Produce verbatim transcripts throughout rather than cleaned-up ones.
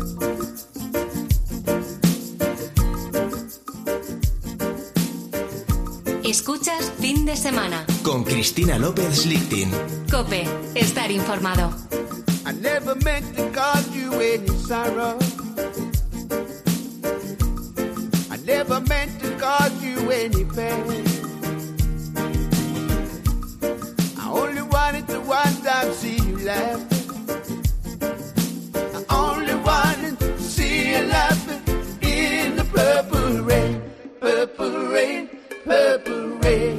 Escuchas Fin de Semana con Cristina López Lichtin. COPE, estar informado. I never meant to cause you any sorrow. I never meant to cause you any pain. I only wanted to one time see you laughing. I only wanted to see you laughing in the purple rain, purple rain, purple rain.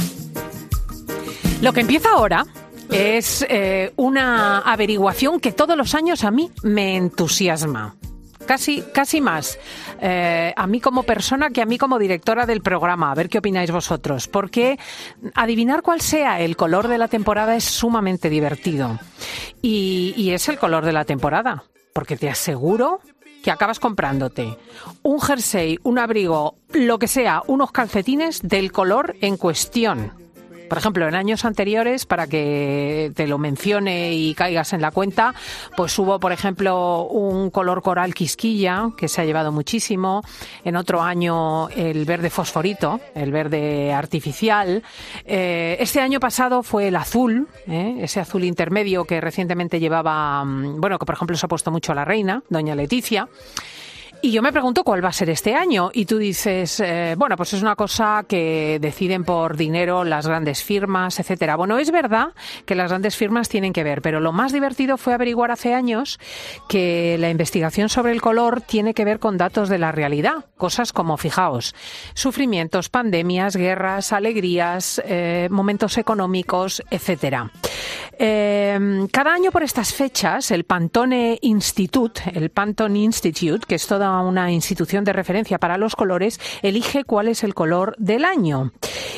Lo que empieza ahora es eh, una averiguación que todos los años a mí me entusiasma. Casi, casi más eh, a mí como persona que a mí como directora del programa. A ver qué opináis vosotros. Porque adivinar cuál sea el color de la temporada es sumamente divertido. Y, y es el color de la temporada. Porque te aseguro que acabas comprándote un jersey, un abrigo, lo que sea, unos calcetines del color en cuestión. Por ejemplo, en años anteriores, para que te lo mencione y caigas en la cuenta, pues hubo, por ejemplo, un color coral quisquilla, que se ha llevado muchísimo. En otro año, el verde fosforito, el verde artificial. Eh, este año pasado fue el azul, ¿eh? Ese azul intermedio que recientemente llevaba, bueno, que por ejemplo se ha puesto mucho a la reina, doña Leticia. Y yo me pregunto cuál va a ser este año. Y tú dices, eh, bueno, pues es una cosa que deciden por dinero las grandes firmas, etcétera. Bueno, es verdad que las grandes firmas tienen que ver, pero lo más divertido fue averiguar hace años que la investigación sobre el color tiene que ver con datos de la realidad. Cosas como, fijaos, sufrimientos, pandemias, guerras, alegrías, eh, momentos económicos, etcétera. Eh, cada año por estas fechas, el Pantone Institute, el Pantone Institute, que es toda una institución de referencia para los colores, elige cuál es el color del año.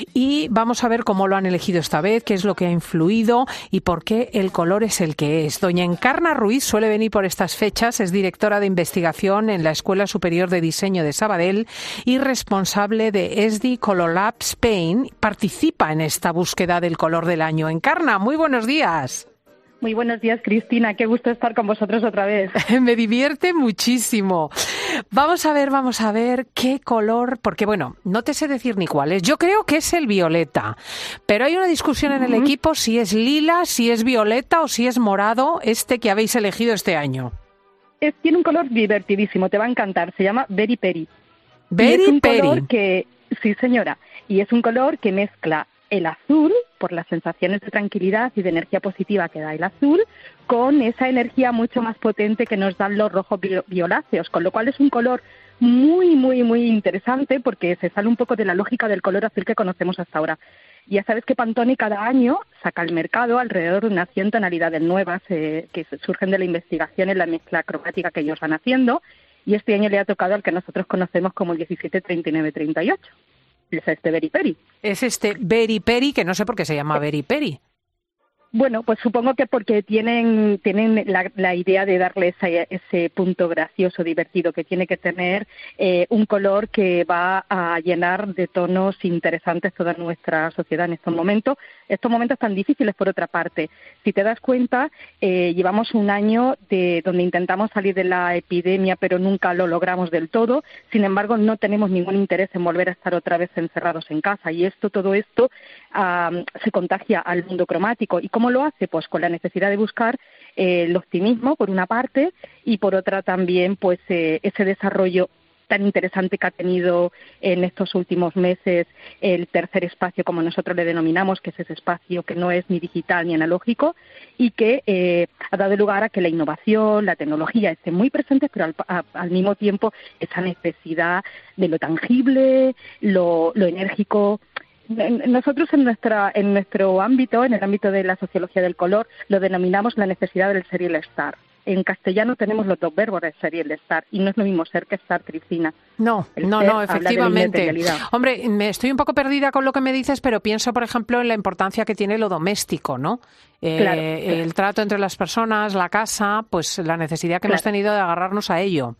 Y vamos a ver cómo lo han elegido esta vez, qué es lo que ha influido y por qué el color es el que es. Doña Encarna Ruiz suele venir por estas fechas, es directora de investigación en la Escuela Superior de Diseño de Sabadell y responsable de S D Color Lab Spain. Participa en esta búsqueda del color del año. Encarna, muy buenos días. Muy buenos días, Cristina. Qué gusto estar con vosotros otra vez. Me divierte muchísimo. Vamos a ver, vamos a ver qué color, porque bueno, no te sé decir ni cuál es. Yo creo que es el violeta, pero hay una discusión en el uh-huh. equipo si es lila, si es violeta o si es morado este que habéis elegido este año. Es, tiene un color divertidísimo, te va a encantar. Se llama Berry Peri. Berry es un Peri. Color que, sí, señora. Y es un color que mezcla el azul, por las sensaciones de tranquilidad y de energía positiva que da el azul, con esa energía mucho más potente que nos dan los rojos violáceos, con lo cual es un color muy, muy, muy interesante porque se sale un poco de la lógica del color azul que conocemos hasta ahora. Ya sabes que Pantone cada año saca al mercado alrededor de unas cien tonalidades nuevas eh, que surgen de la investigación en la mezcla cromática que ellos van haciendo, y este año le ha tocado al que nosotros conocemos como el diecisiete treinta y nueve treinta y ocho. Es este Berry Peri. Es este Berry Peri, que no sé por qué se llama Berry Peri. Bueno, pues supongo que porque tienen tienen la, la idea de darle ese, ese punto gracioso, divertido, que tiene que tener eh, un color que va a llenar de tonos interesantes toda nuestra sociedad en estos momentos, estos momentos tan difíciles por otra parte. Si te das cuenta, eh, llevamos un año de donde intentamos salir de la epidemia, pero nunca lo logramos del todo. Sin embargo, no tenemos ningún interés en volver a estar otra vez encerrados en casa. Y esto, todo esto, um, se contagia al mundo cromático. ¿Y cómo lo hace? Pues con la necesidad de buscar eh, el optimismo, por una parte, y por otra también, pues eh, ese desarrollo tan interesante que ha tenido en estos últimos meses el tercer espacio, como nosotros le denominamos, que es ese espacio que no es ni digital ni analógico y que eh, ha dado lugar a que la innovación, la tecnología estén muy presentes, pero al, a, al mismo tiempo esa necesidad de lo tangible, lo, lo enérgico. Nosotros en nuestra en nuestro ámbito, en el ámbito de la sociología del color, lo denominamos la necesidad del ser y el estar. En castellano tenemos los dos verbos, el ser y el estar, y no es lo mismo ser que estar, Cristina. No, el no, ser no, efectivamente. Hombre, me estoy un poco perdida con lo que me dices, pero pienso, por ejemplo, en la importancia que tiene lo doméstico, ¿no? Eh, claro, el claro. trato entre las personas, la casa, pues la necesidad que claro. hemos tenido de agarrarnos a ello.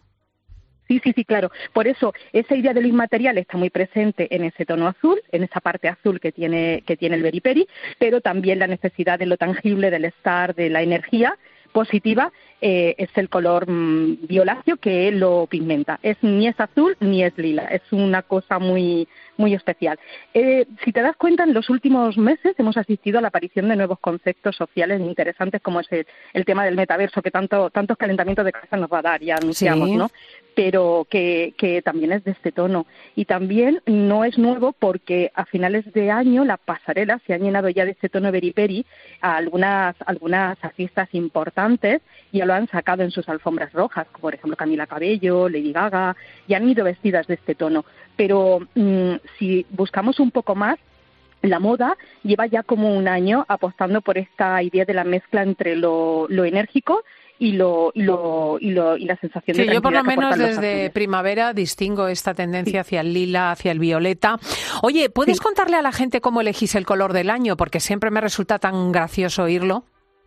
Sí, sí, sí, claro. Por eso esa idea de lo inmaterial está muy presente en ese tono azul, en esa parte azul que tiene que tiene el Berry Peri, pero también la necesidad de lo tangible, del estar, de la energía, positiva, eh, es el color mmm, violáceo que lo pigmenta. Es, ni es azul ni es lila, es una cosa muy, muy especial. Eh, si te das cuenta, en los últimos meses hemos asistido a la aparición de nuevos conceptos sociales interesantes, como es el, el tema del metaverso, que tanto tantos calentamientos de cabeza nos va a dar, ya anunciamos, sí. ¿no? Pero que, que también es de este tono. Y también no es nuevo porque a finales de año la pasarela se ha llenado ya de este tono beriperi a algunas, algunas artistas importantes, ya lo han sacado en sus alfombras rojas, como por ejemplo Camila Cabello, Lady Gaga, y han ido vestidas de este tono. Pero mmm, si buscamos un poco más, la moda lleva ya como un año apostando por esta idea de la mezcla entre lo, lo enérgico y lo y lo y lo y la sensación sí, de yo por lo menos desde azules. primavera distingo esta tendencia sí. hacia el lila, hacia el violeta. Oye, ¿puedes sí. contarle a la gente cómo elegís el color del año? Porque siempre me resulta tan gracioso oírlo.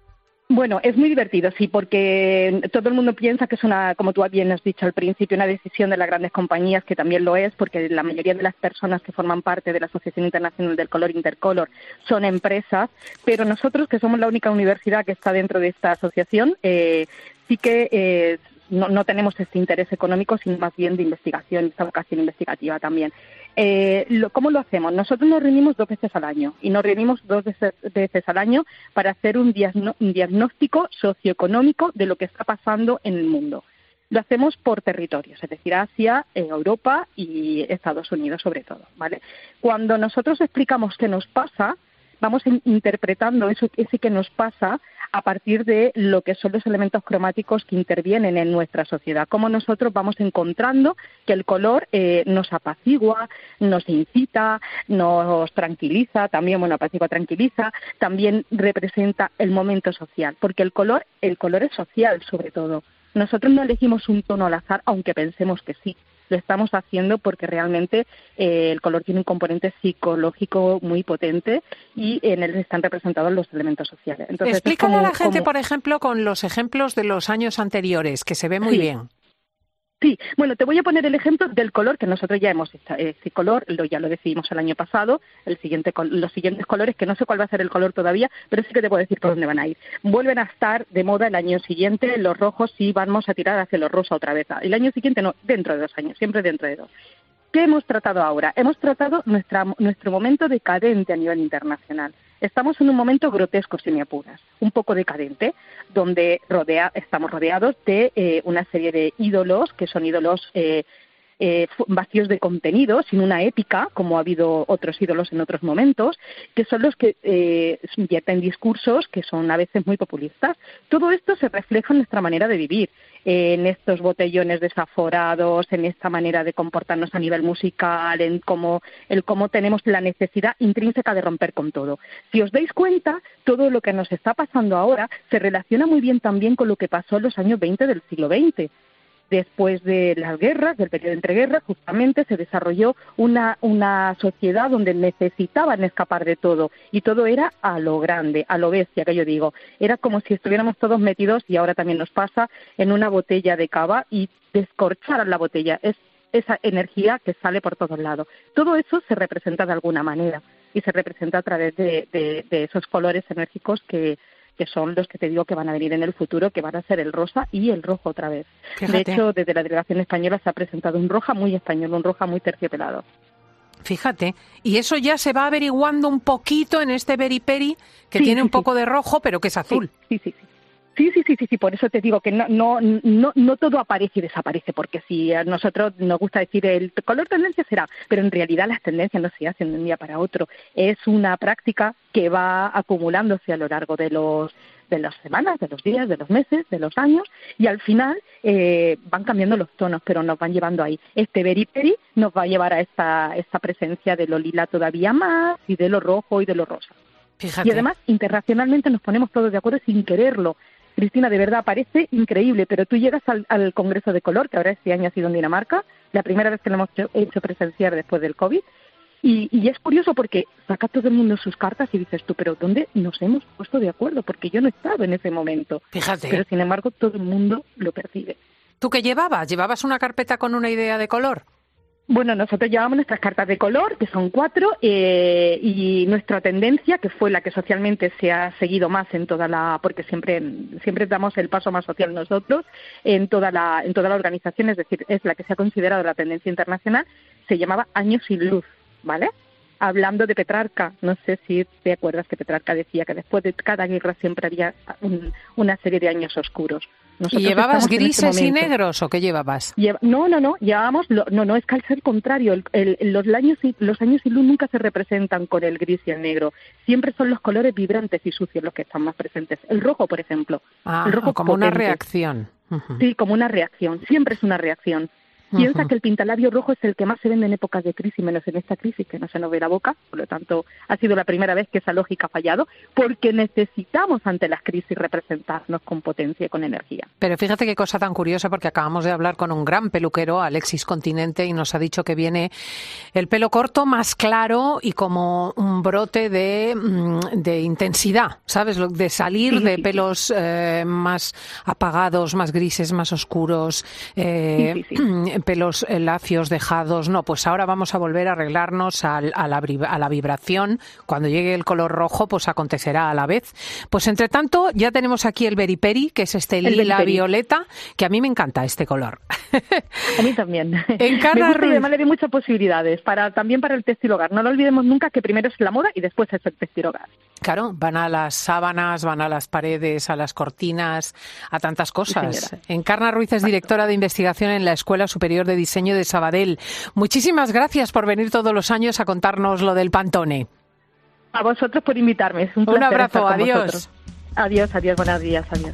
Bueno, es muy divertido, sí, porque todo el mundo piensa que es una, como tú bien has dicho al principio, una decisión de las grandes compañías, que también lo es, porque la mayoría de las personas que forman parte de la Asociación Internacional del Color, Intercolor, son empresas, pero nosotros, que somos la única universidad que está dentro de esta asociación, eh, sí que eh, no, no tenemos este interés económico, sino más bien de investigación, esta vocación investigativa también. Eh, lo, ¿Cómo lo hacemos? Nosotros nos reunimos dos veces al año y nos reunimos dos veces, veces al año para hacer un, diagno, un diagnóstico socioeconómico de lo que está pasando en el mundo. Lo hacemos por territorios, es decir, Asia, eh, Europa y Estados Unidos sobre todo, ¿vale? Cuando nosotros explicamos qué nos pasa, vamos in- interpretando eso, ese que nos pasa a partir de lo que son los elementos cromáticos que intervienen en nuestra sociedad, cómo nosotros vamos encontrando que el color eh, nos apacigua, nos incita, nos tranquiliza, también, bueno, apacigua, tranquiliza, también representa el momento social, porque el color, el color es social sobre todo. Nosotros no elegimos un tono al azar, aunque pensemos que sí. Lo estamos haciendo porque realmente eh, el color tiene un componente psicológico muy potente y en él están representados los elementos sociales. Entonces, explícale como, a la gente, como... por ejemplo, con los ejemplos de los años anteriores, que se ve muy sí. bien. Sí, bueno, te voy a poner el ejemplo del color que nosotros ya hemos hecho. Ese color lo, ya lo decidimos el año pasado, el siguiente, los siguientes colores, que no sé cuál va a ser el color todavía, pero sí que te puedo decir por dónde van a ir. Vuelven a estar de moda el año siguiente los rojos y vamos a tirar hacia los rosa otra vez. El año siguiente no, dentro de dos años, siempre dentro de dos. ¿Qué hemos tratado ahora? Hemos tratado nuestra, nuestro momento decadente a nivel internacional. Estamos en un momento grotesco, si me apuras, un poco decadente, donde rodea, estamos rodeados de eh, una serie de ídolos, que son ídolos eh, eh, vacíos de contenido, sin una épica, como ha habido otros ídolos en otros momentos, que son los que eh, vierten discursos que son a veces muy populistas. Todo esto se refleja en nuestra manera de vivir, en estos botellones desaforados, en esta manera de comportarnos a nivel musical, en cómo, el cómo tenemos la necesidad intrínseca de romper con todo. Si os dais cuenta, todo lo que nos está pasando ahora se relaciona muy bien también con lo que pasó en los años veinte del siglo veinte. Después de las guerras, del periodo entre guerras, justamente se desarrolló una, una sociedad donde necesitaban escapar de todo, y todo era a lo grande, a lo bestia, que yo digo. Era como si estuviéramos todos metidos, y ahora también nos pasa, en una botella de cava y descorcharan la botella. Es esa energía que sale por todos lados. Todo eso se representa de alguna manera, y se representa a través de, de, de esos colores enérgicos que que son los que te digo que van a venir en el futuro, que van a ser el rosa y el rojo otra vez. Fíjate. De hecho, desde la delegación española se ha presentado un roja muy español, un roja muy terciopelado. Fíjate, y eso ya se va averiguando un poquito en este beriperi, que sí, tiene sí, un poco sí. de rojo, pero que es azul. Sí, sí, sí. sí. Sí, sí, sí, sí, sí, por eso te digo que no, no, no, no todo aparece y desaparece, porque si a nosotros nos gusta decir el color tendencia será, pero en realidad las tendencias no se hacen de un día para otro. Es una práctica que va acumulándose a lo largo de los de las semanas, de los días, de los meses, de los años, y al final eh, van cambiando los tonos, pero nos van llevando ahí. Este beriperi nos va a llevar a esta, esta presencia de lo lila todavía más, y de lo rojo y de lo rosa. Fíjate. Y además, internacionalmente nos ponemos todos de acuerdo sin quererlo. Cristina, de verdad, parece increíble, pero tú llegas al, al Congreso de Color, que ahora este año ha sido en Dinamarca, la primera vez que lo hemos hecho, hecho presenciar después del COVID, y, y es curioso porque saca todo el mundo sus cartas y dices tú, pero ¿dónde nos hemos puesto de acuerdo? Porque yo no he estado en ese momento. Fíjate. Pero sin embargo todo el mundo lo percibe. ¿Tú qué llevabas? ¿Llevabas una carpeta con una idea de color? Bueno, nosotros llevamos nuestras cartas de color, que son cuatro, eh, y nuestra tendencia, que fue la que socialmente se ha seguido más en toda la, porque siempre siempre damos el paso más social nosotros, en toda la en toda la organización, es decir, es la que se ha considerado la tendencia internacional, se llamaba Años sin luz, ¿vale? Hablando de Petrarca, no sé si te acuerdas que Petrarca decía que después de cada guerra siempre había un, una serie de años oscuros. Nosotros ¿Y llevabas grises este y negros o qué llevabas? Lleva, no, no, no, llevábamos, lo, no, no, es que al ser contrario, el, el, los, años, los años sin luz nunca se representan con el gris y el negro, siempre son los colores vibrantes y sucios los que están más presentes. El rojo, por ejemplo. Ah, el rojo como potente. una reacción. Uh-huh. Sí, como una reacción, siempre es una reacción. Piensa uh-huh. que el pintalabio rojo es el que más se vende en épocas de crisis, menos en esta crisis, que no se nos ve la boca, por lo tanto ha sido la primera vez que esa lógica ha fallado, porque necesitamos ante las crisis representarnos con potencia y con energía. Pero fíjate qué cosa tan curiosa, porque acabamos de hablar con un gran peluquero, Alexis Continente, y nos ha dicho que viene el pelo corto más claro y como un brote de, de intensidad, ¿sabes? De salir sí, de sí, pelos sí. Eh, más apagados, más grises, más oscuros, eh, sí, sí, sí. pelos lacios, dejados. No, pues ahora vamos a volver a arreglarnos a, a, la, a la vibración. Cuando llegue el color rojo, pues acontecerá a la vez. Pues entre tanto, ya tenemos aquí el beriperi, que es este el lila beriperi. Violeta, que a mí me encanta este color. A mí también. Encarna me gusta Ruiz. Y además le doy muchas posibilidades, para, también para el textil hogar. No lo olvidemos nunca que primero es la moda y después es el textil hogar. Claro, van a las sábanas, van a las paredes, a las cortinas, a tantas cosas. Sí, Encarna Ruiz es directora de investigación en la Escuela Superior de Diseño de Sabadell. Muchísimas gracias por venir todos los años a contarnos lo del Pantone. A vosotros por invitarme. Es un placer. Un abrazo, estar con adiós. Vosotros. Adiós, adiós, buenos días, adiós.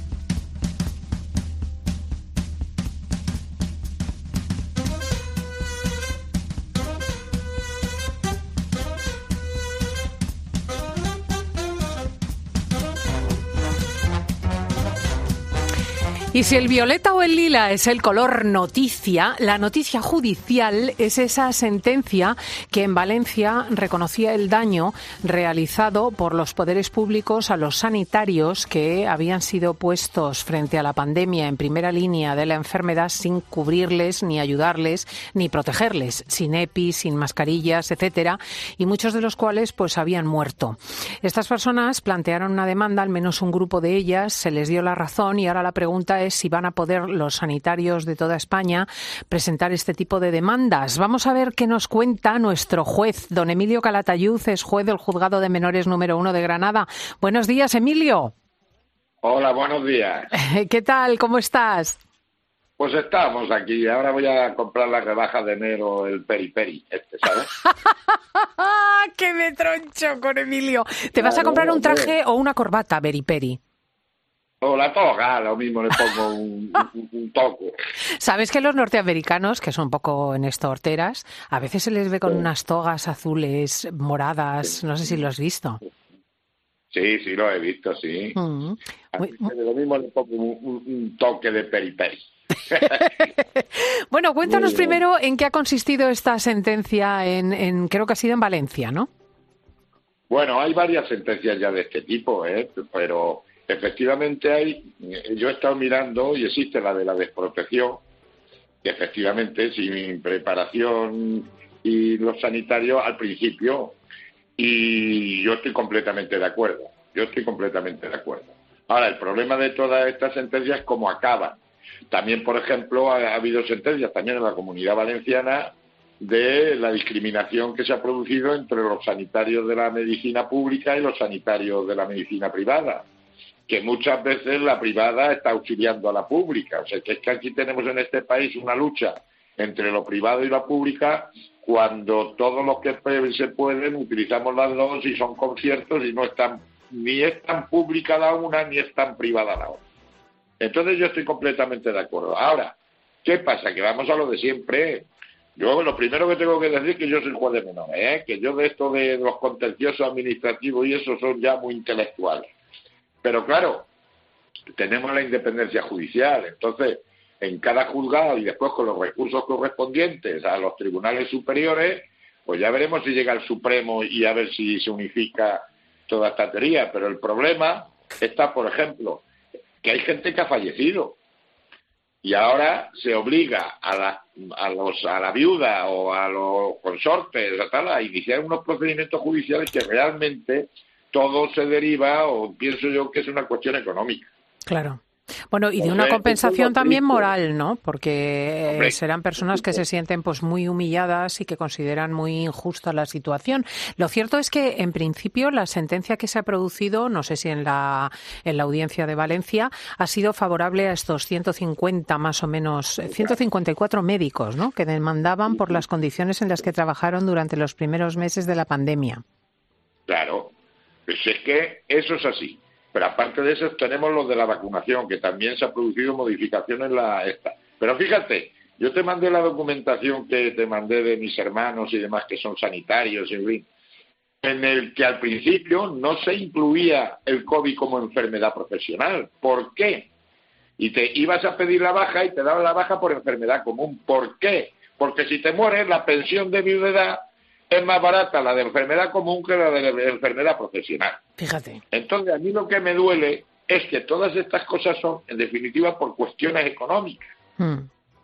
Y si el violeta o el lila es el color noticia, la noticia judicial es esa sentencia que en Valencia reconocía el daño realizado por los poderes públicos a los sanitarios que habían sido puestos frente a la pandemia en primera línea de la enfermedad sin cubrirles, ni ayudarles, ni protegerles, sin EPI, sin mascarillas, etcétera, y muchos de los cuales pues habían muerto. Estas personas plantearon una demanda, al menos un grupo de ellas, se les dio la razón y ahora la pregunta es si van a poder los sanitarios de toda España presentar este tipo de demandas. Vamos a ver qué nos cuenta nuestro juez, don Emilio Calatayud, es juez del Juzgado de Menores número uno de Granada. Buenos días, Emilio. Hola, buenos días. ¿Qué tal? ¿Cómo estás? Pues estamos aquí. Ahora voy a comprar la rebaja de enero, el periperi, este, ¿sabes? ¡Qué me troncho con Emilio! ¿Te vas a comprar un traje o una corbata, beriperi? O la toga, lo mismo, le pongo un, un, un toque. ¿Sabes que los norteamericanos, que son un poco en esto horteras, a veces se les ve con sí. unas togas azules, moradas? Sí. No sé si lo has visto. Sí, sí, lo he visto, sí. Mm. Muy, muy... Lo mismo le pongo un, un, un toque de periperi. Bueno, cuéntanos primero en qué ha consistido esta sentencia, en, en creo que ha sido en Valencia, ¿no? Bueno, hay varias sentencias ya de este tipo, ¿eh? Pero... Efectivamente hay, yo he estado mirando y existe la de la desprotección, que efectivamente sin preparación y los sanitarios al principio, y yo estoy completamente de acuerdo, yo estoy completamente de acuerdo. Ahora, el problema de todas estas sentencias es cómo acaban. También, por ejemplo, ha, ha habido sentencias también en la Comunidad Valenciana de la discriminación que se ha producido entre los sanitarios de la medicina pública y los sanitarios de la medicina privada, que muchas veces la privada está auxiliando a la pública. O sea, que es que aquí tenemos en este país una lucha entre lo privado y la pública, cuando todos los que se pueden utilizamos las dos y son conciertos y no están, ni es tan pública la una ni es tan privada la otra. Entonces yo estoy completamente de acuerdo. Ahora, ¿qué pasa? Que vamos a lo de siempre. Yo lo primero que tengo que decir es que yo soy juez de menores, ¿eh? Que yo de esto de los contenciosos administrativos y eso son ya muy intelectuales. Pero claro, tenemos la independencia judicial, entonces en cada juzgado y después con los recursos correspondientes a los tribunales superiores, pues ya veremos si llega el Supremo y a ver si se unifica toda esta teoría. Pero el problema está, por ejemplo, que hay gente que ha fallecido Y ahora se obliga a la, a, los, a la viuda o a los consortes a, tal, a iniciar unos procedimientos judiciales que realmente todo se deriva, o pienso yo que es una cuestión económica. Claro. Bueno, y de una compensación también moral, ¿no? Porque Hombre, serán personas que se sienten pues muy humilladas y que consideran muy injusta la situación. Lo cierto es que, en principio, la sentencia que se ha producido, no sé si en la, en la audiencia de Valencia, ha sido favorable a estos ciento cincuenta, más o menos, ciento cincuenta y cuatro médicos, ¿no?, que demandaban por las condiciones en las que trabajaron durante los primeros meses de la pandemia. Claro, pues es que eso es así. Pero aparte de eso tenemos los de la vacunación, que también se ha producido modificaciones en la esta. Pero fíjate, yo te mandé la documentación que te mandé de mis hermanos y demás que son sanitarios, en fin, en el que al principio no se incluía el COVID como enfermedad profesional. ¿Por qué? Y te ibas a pedir la baja y te daban la baja por enfermedad común. ¿Por qué? Porque si te mueres, la pensión de viudedad es más barata la de enfermedad común que la de la enfermedad profesional. Fíjate. Entonces, a mí lo que me duele es que todas estas cosas son, en definitiva, por cuestiones económicas. Hmm.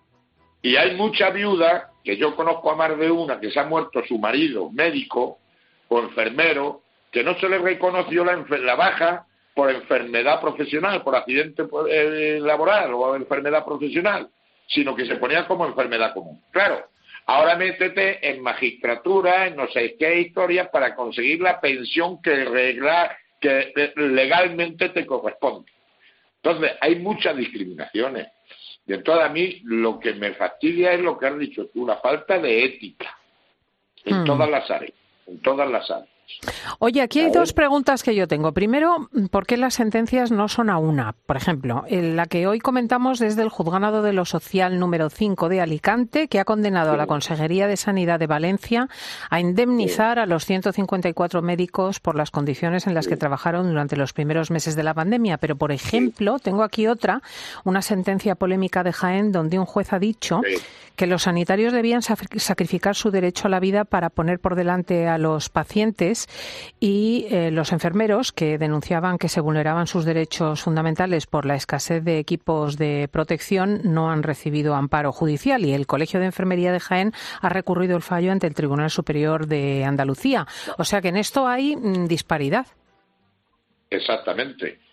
Y hay mucha viuda, que yo conozco a más de una, que se ha muerto su marido, médico o enfermero, que no se le reconoció la, la baja por enfermedad profesional, por accidente eh, laboral o enfermedad profesional, sino que se ponía como enfermedad común. Claro. Ahora métete en magistratura, en no sé qué historias para conseguir la pensión que, regla, que legalmente te corresponde. Entonces, hay muchas discriminaciones. Y entonces a mí lo que me fastidia es lo que has dicho tú, la falta de ética en hmm. todas las áreas, en todas las áreas. Oye, aquí hay dos preguntas que yo tengo. Primero, ¿por qué las sentencias no son a una? Por ejemplo, la que hoy comentamos desde el Juzgado de lo Social número cinco de Alicante, que ha condenado sí. a la Consejería de Sanidad de Valencia a indemnizar sí. a los ciento cincuenta y cuatro médicos por las condiciones en las sí. que trabajaron durante los primeros meses de la pandemia. Pero, por ejemplo, sí. tengo aquí otra, una sentencia polémica de Jaén, donde un juez ha dicho sí. que los sanitarios debían sacrificar su derecho a la vida para poner por delante a los pacientes, y eh, los enfermeros, que denunciaban que se vulneraban sus derechos fundamentales por la escasez de equipos de protección, no han recibido amparo judicial, y el Colegio de Enfermería de Jaén ha recurrido el fallo ante el Tribunal Superior de Andalucía. O sea que en esto hay mm, disparidad. Exactamente.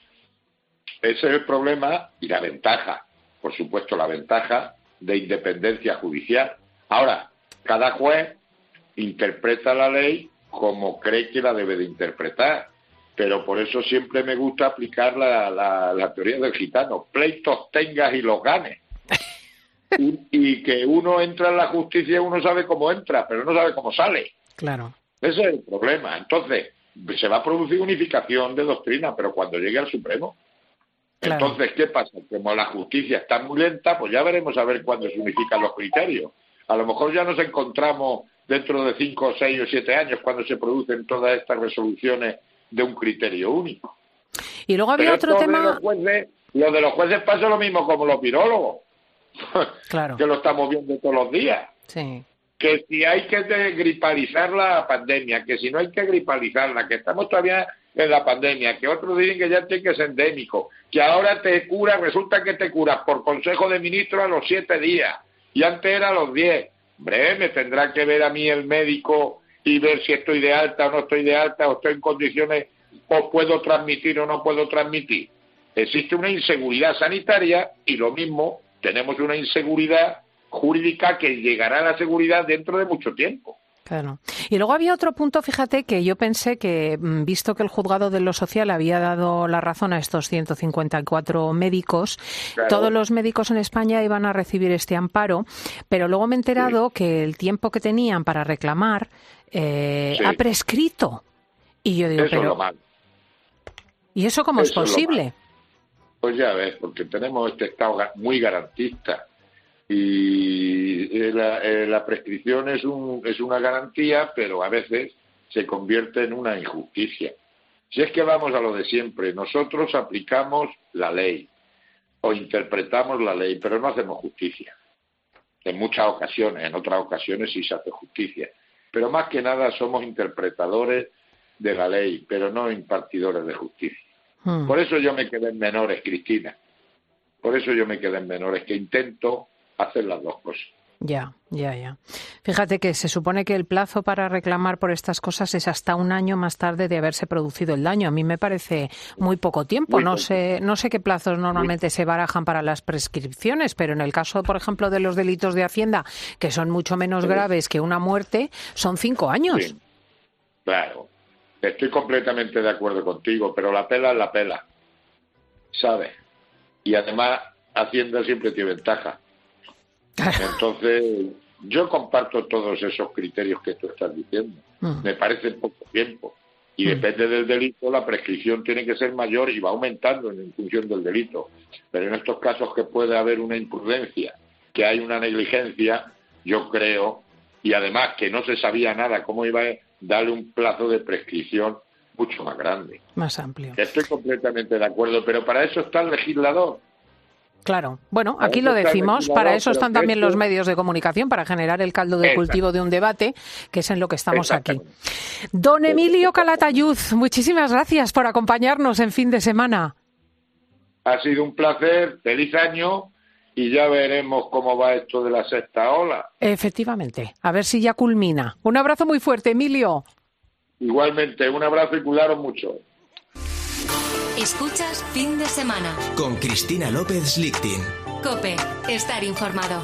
Ese es el problema y la ventaja, por supuesto, la ventaja de independencia judicial. Ahora, cada juez interpreta la ley como cree que la debe de interpretar, pero por eso siempre me gusta aplicar la, la, la teoría del gitano: pleitos tengas y los ganes. y, y que uno entra en la justicia, uno sabe cómo entra, pero no sabe cómo sale. Claro. Ese es el problema. Entonces, se va a producir unificación de doctrina, pero cuando llegue al Supremo. Claro. Entonces, ¿qué pasa? Como la justicia está muy lenta, pues ya veremos a ver cuándo se unifican los criterios. A lo mejor ya nos encontramos dentro de cinco, seis o siete años, cuando se producen todas estas resoluciones de un criterio único. Y luego había Pero otro tema... De los jueces, lo de los jueces pasa lo mismo como los virólogos, claro. que lo estamos viendo todos los días. Sí. Que si hay que gripalizar la pandemia, que si no hay que gripalizarla, que estamos todavía en la pandemia, que otros dicen que ya tiene que ser endémico, que ahora te cura, resulta que te curas por consejo de ministro a los siete días, y antes era a los diez. Hombre, me tendrá que ver a mí el médico y ver si estoy de alta o no estoy de alta, o estoy en condiciones, o puedo transmitir o no puedo transmitir. Existe una inseguridad sanitaria y lo mismo, tenemos una inseguridad jurídica que llegará a la seguridad dentro de mucho tiempo. Claro. Y luego había otro punto, fíjate, que yo pensé que, visto que el Juzgado de lo Social había dado la razón a estos ciento cincuenta y cuatro médicos, claro. todos los médicos en España iban a recibir este amparo, pero luego me he enterado sí. que el tiempo que tenían para reclamar eh, sí. ha prescrito. Y yo digo, eso pero... es lo malo. ¿Y eso cómo eso es posible? Es pues ya ves, porque tenemos este Estado muy garantista. Y la, la prescripción es, un, es una garantía, pero a veces se convierte en una injusticia. Si es que vamos a lo de siempre, nosotros aplicamos la ley o interpretamos la ley, pero no hacemos justicia. En muchas ocasiones, en otras ocasiones sí se hace justicia. Pero más que nada somos interpretadores de la ley, pero no impartidores de justicia. Hmm. Por eso yo me quedé en menores, Cristina. Por eso yo me quedé en menores, que intento hacer las dos cosas. Ya, ya, ya. Fíjate que se supone que el plazo para reclamar por estas cosas es hasta un año más tarde de haberse producido el daño. A mí me parece muy poco tiempo. Muy no poco. sé, no sé qué plazos normalmente muy... se barajan para las prescripciones, pero en el caso, por ejemplo, de los delitos de Hacienda, que son mucho menos sí. graves que una muerte, son cinco años. Sí. Claro. Estoy completamente de acuerdo contigo, pero la pela es la pela, ¿sabes? Y además Hacienda siempre tiene ventaja. Entonces, yo comparto todos esos criterios que tú estás diciendo. Mm. Me parece poco tiempo. Y mm. depende del delito, la prescripción tiene que ser mayor y va aumentando en función del delito. Pero en estos casos que puede haber una imprudencia, que hay una negligencia, yo creo, y además que no se sabía nada cómo iba a darle un plazo de prescripción mucho más grande. Más amplio. Estoy completamente de acuerdo, pero para eso está el legislador. Claro. Bueno, aquí lo decimos, para eso están también los medios de comunicación, para generar el caldo de cultivo de un debate, que es en lo que estamos aquí. Don Emilio Calatayud, muchísimas gracias por acompañarnos en Fin de Semana. Ha sido un placer, feliz año, y ya veremos cómo va esto de la sexta ola. Efectivamente, a ver si ya culmina. Un abrazo muy fuerte, Emilio. Igualmente, un abrazo y cuidaros mucho. Escuchas Fin de Semana con Cristina López Lichtin. COPE, estar informado.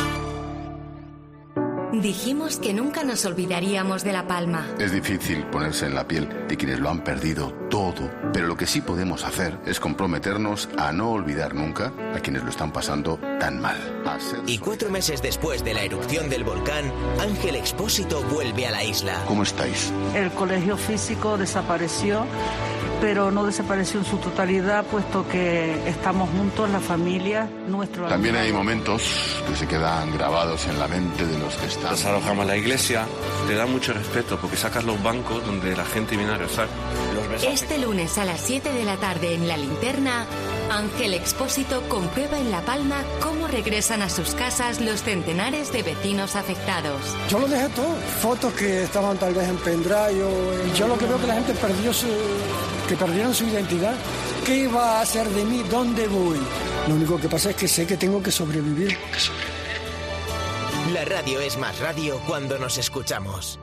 Dijimos que nunca nos olvidaríamos de La Palma. Es difícil ponerse en la piel de quienes lo han perdido todo, pero lo que sí podemos hacer es comprometernos a no olvidar nunca a quienes lo están pasando tan mal. Y cuatro meses después de la erupción del volcán, Ángel Expósito vuelve a la isla. ¿Cómo estáis? El colegio físico desapareció, pero no desapareció en su totalidad, puesto que estamos juntos, la familia, nuestro... También hay momentos que se quedan grabados en la mente de los que están... Desalojamos la iglesia, le da mucho respeto porque sacas los bancos donde la gente viene a rezar. Este lunes a las siete de la tarde en La Linterna, Ángel Expósito comprueba en La Palma cómo regresan a sus casas los centenares de vecinos afectados. Yo lo dejé todo, fotos que estaban tal vez en pendrive, o... y yo lo que veo que la gente perdió su... que perdieron su identidad. ¿Qué iba a hacer de mí? ¿Dónde voy? Lo único que pasa es que sé que tengo que sobrevivir. Que sobrevivir. La radio es más radio cuando nos escuchamos.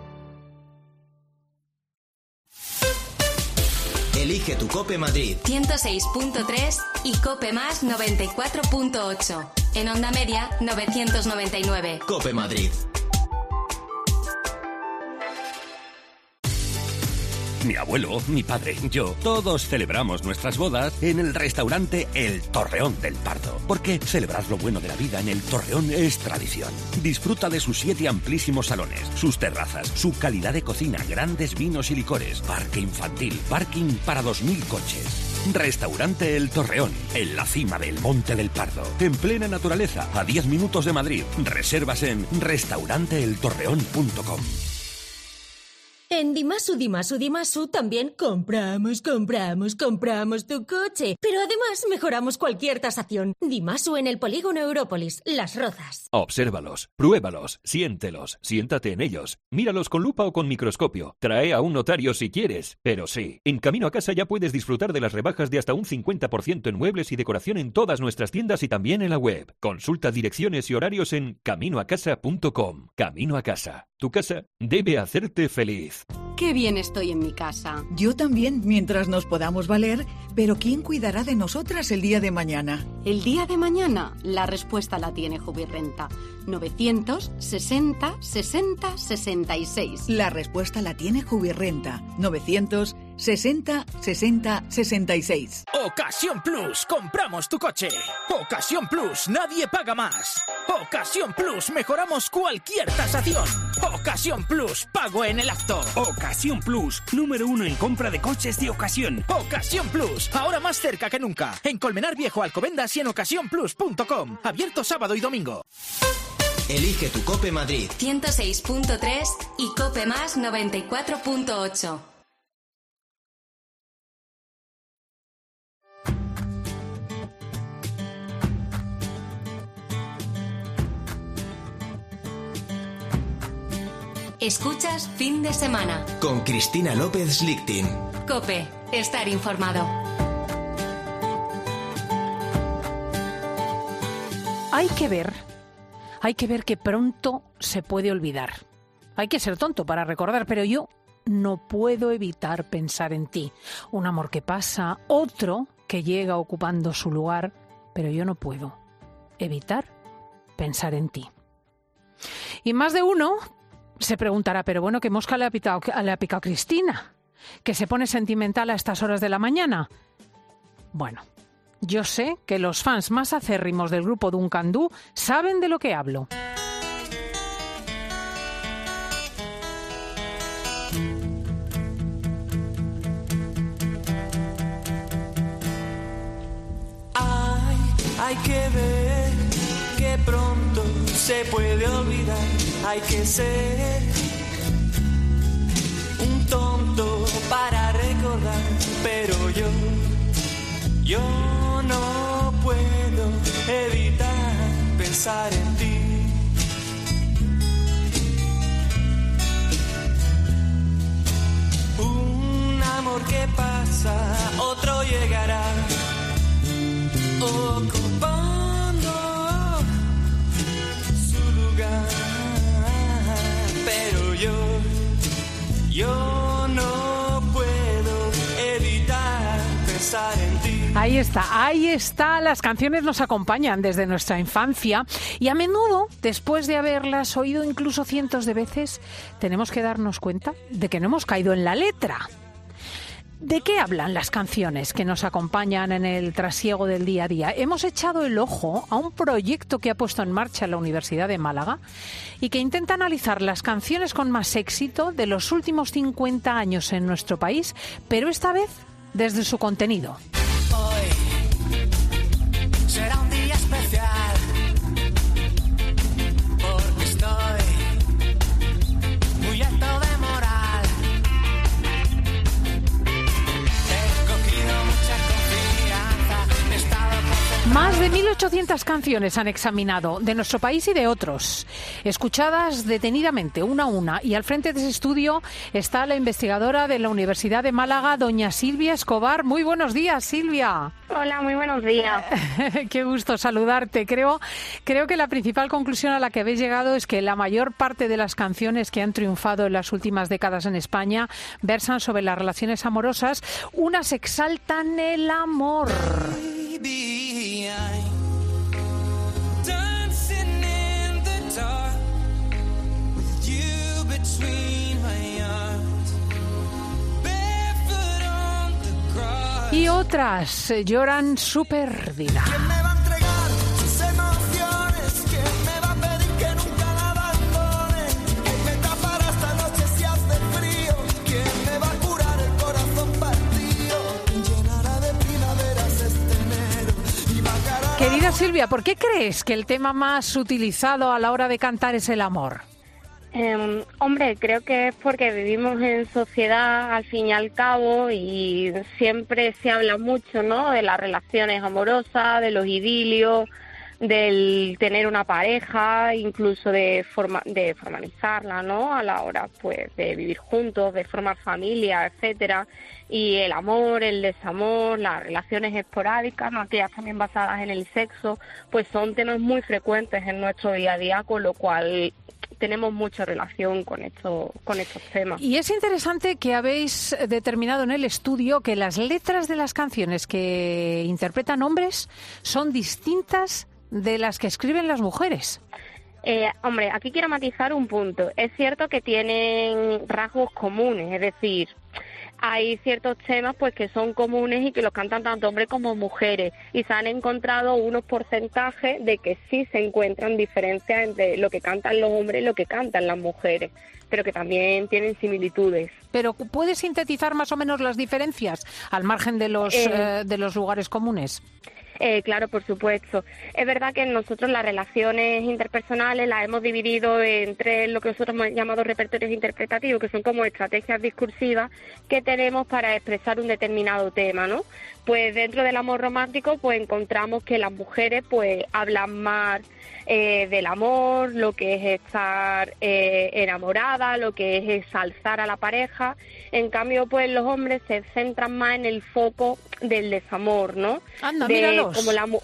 Elige tu COPE Madrid. ciento seis punto tres y COPE Más noventa y cuatro punto ocho. En onda media, novecientos noventa y nueve. COPE Madrid. Mi abuelo, mi padre, yo, todos celebramos nuestras bodas en el restaurante El Torreón del Pardo. Porque celebrar lo bueno de la vida en El Torreón es tradición. Disfruta de sus siete amplísimos salones, sus terrazas, su calidad de cocina, grandes vinos y licores, parque infantil, parking para dos mil coches. Restaurante El Torreón, en la cima del Monte del Pardo, en plena naturaleza, a diez minutos de Madrid. Reservas en restaurante el torreón punto com. En Dimasu, Dimasu, Dimasu también compramos, compramos, compramos tu coche. Pero además mejoramos cualquier tasación. Dimasu en el polígono Európolis, Las Rozas. Obsérvalos, pruébalos, siéntelos, siéntate en ellos. Míralos con lupa o con microscopio. Trae a un notario si quieres. Pero sí, en Camino a Casa ya puedes disfrutar de las rebajas de hasta un cincuenta por ciento en muebles y decoración en todas nuestras tiendas y también en la web. Consulta direcciones y horarios en camino a casa punto com. Camino a Casa. Tu casa debe hacerte feliz. Qué bien estoy en mi casa. Yo también, mientras nos podamos valer, pero ¿quién cuidará de nosotras el día de mañana? El día de mañana, la respuesta la tiene Jubirrenta. novecientos sesenta sesenta sesenta y seis. La respuesta la tiene Jubirrenta. novecientos sesenta sesenta sesenta y seis. Ocasión Plus, compramos tu coche. Ocasión Plus, nadie paga más. Ocasión Plus, mejoramos cualquier tasación. Ocasión Plus, pago en el acto. Ocasión Plus, número uno en compra de coches de ocasión. Ocasión Plus, ahora más cerca que nunca. En Colmenar Viejo, Alcobendas y en ocasión plus punto com. Abierto sábado y domingo. Elige tu COPE Madrid. ciento seis punto tres y COPE Más noventa y cuatro punto ocho. Escuchas Fin de Semana con Cristina López Lichtin. COPE, estar informado. hay que ver, hay que ver que pronto se puede olvidar. Hay que ser tonto para recordar, pero yo no puedo evitar pensar en ti. Un amor que pasa, otro que llega ocupando su lugar, pero yo no puedo evitar pensar en ti. Y más de uno se preguntará, pero bueno, ¿qué mosca le ha picado, le ha picado Cristina? ¿Que se pone sentimental a estas horas de la mañana? Bueno, yo sé que los fans más acérrimos del grupo Duncan Du saben de lo que hablo. Hay que ver que pronto se puede olvidar. Hay que ser un tonto para recordar. Pero yo, yo no puedo evitar pensar en ti. Un amor que pasa, otro llegará. Ocupando su lugar, pero yo, yo no puedo evitar pensar en ti. Ahí está, ahí está. Las canciones nos acompañan desde nuestra infancia y a menudo, después de haberlas oído incluso cientos de veces, tenemos que darnos cuenta de que no hemos caído en la letra. ¿De qué hablan las canciones que nos acompañan en el trasiego del día a día? Hemos echado el ojo a un proyecto que ha puesto en marcha la Universidad de Málaga y que intenta analizar las canciones con más éxito de los últimos cincuenta años en nuestro país, pero esta vez desde su contenido. Hoy será un día especial porque estoy muy alto de moral. Más de mil ochocientas canciones han examinado de nuestro país y de otros, escuchadas detenidamente una a una, y al frente de ese estudio está la investigadora de la Universidad de Málaga, doña Silvia Escobar. Muy buenos días, Silvia. Hola, muy buenos días. Qué gusto saludarte. Creo, creo que la principal conclusión a la que habéis llegado es que la mayor parte de las canciones que han triunfado en las últimas décadas en España versan sobre las relaciones amorosas. Unas exaltan el amor. Y otras lloran su pérdida. ¿Quién me va a entregar sus emociones? ¿Quién me va a pedir que nunca la abandone? ¿Quién me tapará esta noche si hace frío? ¿Quién me va a curar el corazón partido? ¿Quién llenará de primaveras este enero? Y va a ganar... Querida Silvia, ¿por qué crees que el tema más utilizado a la hora de cantar es el amor? Eh, hombre, creo que es porque vivimos en sociedad al fin y al cabo y siempre se habla mucho, ¿no?, de las relaciones amorosas, de los idilios, del tener una pareja, incluso de forma, de formalizarla, ¿no?, a la hora pues de vivir juntos, de formar familia, etcétera. Y el amor, el desamor, las relaciones esporádicas, ¿no?, aquellas también basadas en el sexo, pues son temas muy frecuentes en nuestro día a día, con lo cual tenemos mucha relación con esto, con estos temas. Y es interesante que habéis determinado en el estudio que las letras de las canciones que interpretan hombres son distintas de las que escriben las mujeres. Eh, hombre, aquí quiero matizar un punto. Es cierto que tienen rasgos comunes, es decir, hay ciertos temas pues que son comunes y que los cantan tanto hombres como mujeres, y se han encontrado unos porcentajes de que sí se encuentran diferencias entre lo que cantan los hombres y lo que cantan las mujeres, pero que también tienen similitudes. Pero ¿puedes sintetizar más o menos las diferencias al margen de los eh, eh, de los lugares comunes? Eh, claro, por supuesto. Es verdad que nosotros las relaciones interpersonales las hemos dividido entre lo que nosotros hemos llamado repertorios interpretativos, que son como estrategias discursivas que tenemos para expresar un determinado tema, ¿no? Pues dentro del amor romántico pues encontramos que las mujeres pues hablan más eh, del amor, lo que es estar eh, enamorada, lo que es exaltar a la pareja. En cambio, pues los hombres se centran más en el foco del desamor, ¿no? Anda, de, míralos. Como la,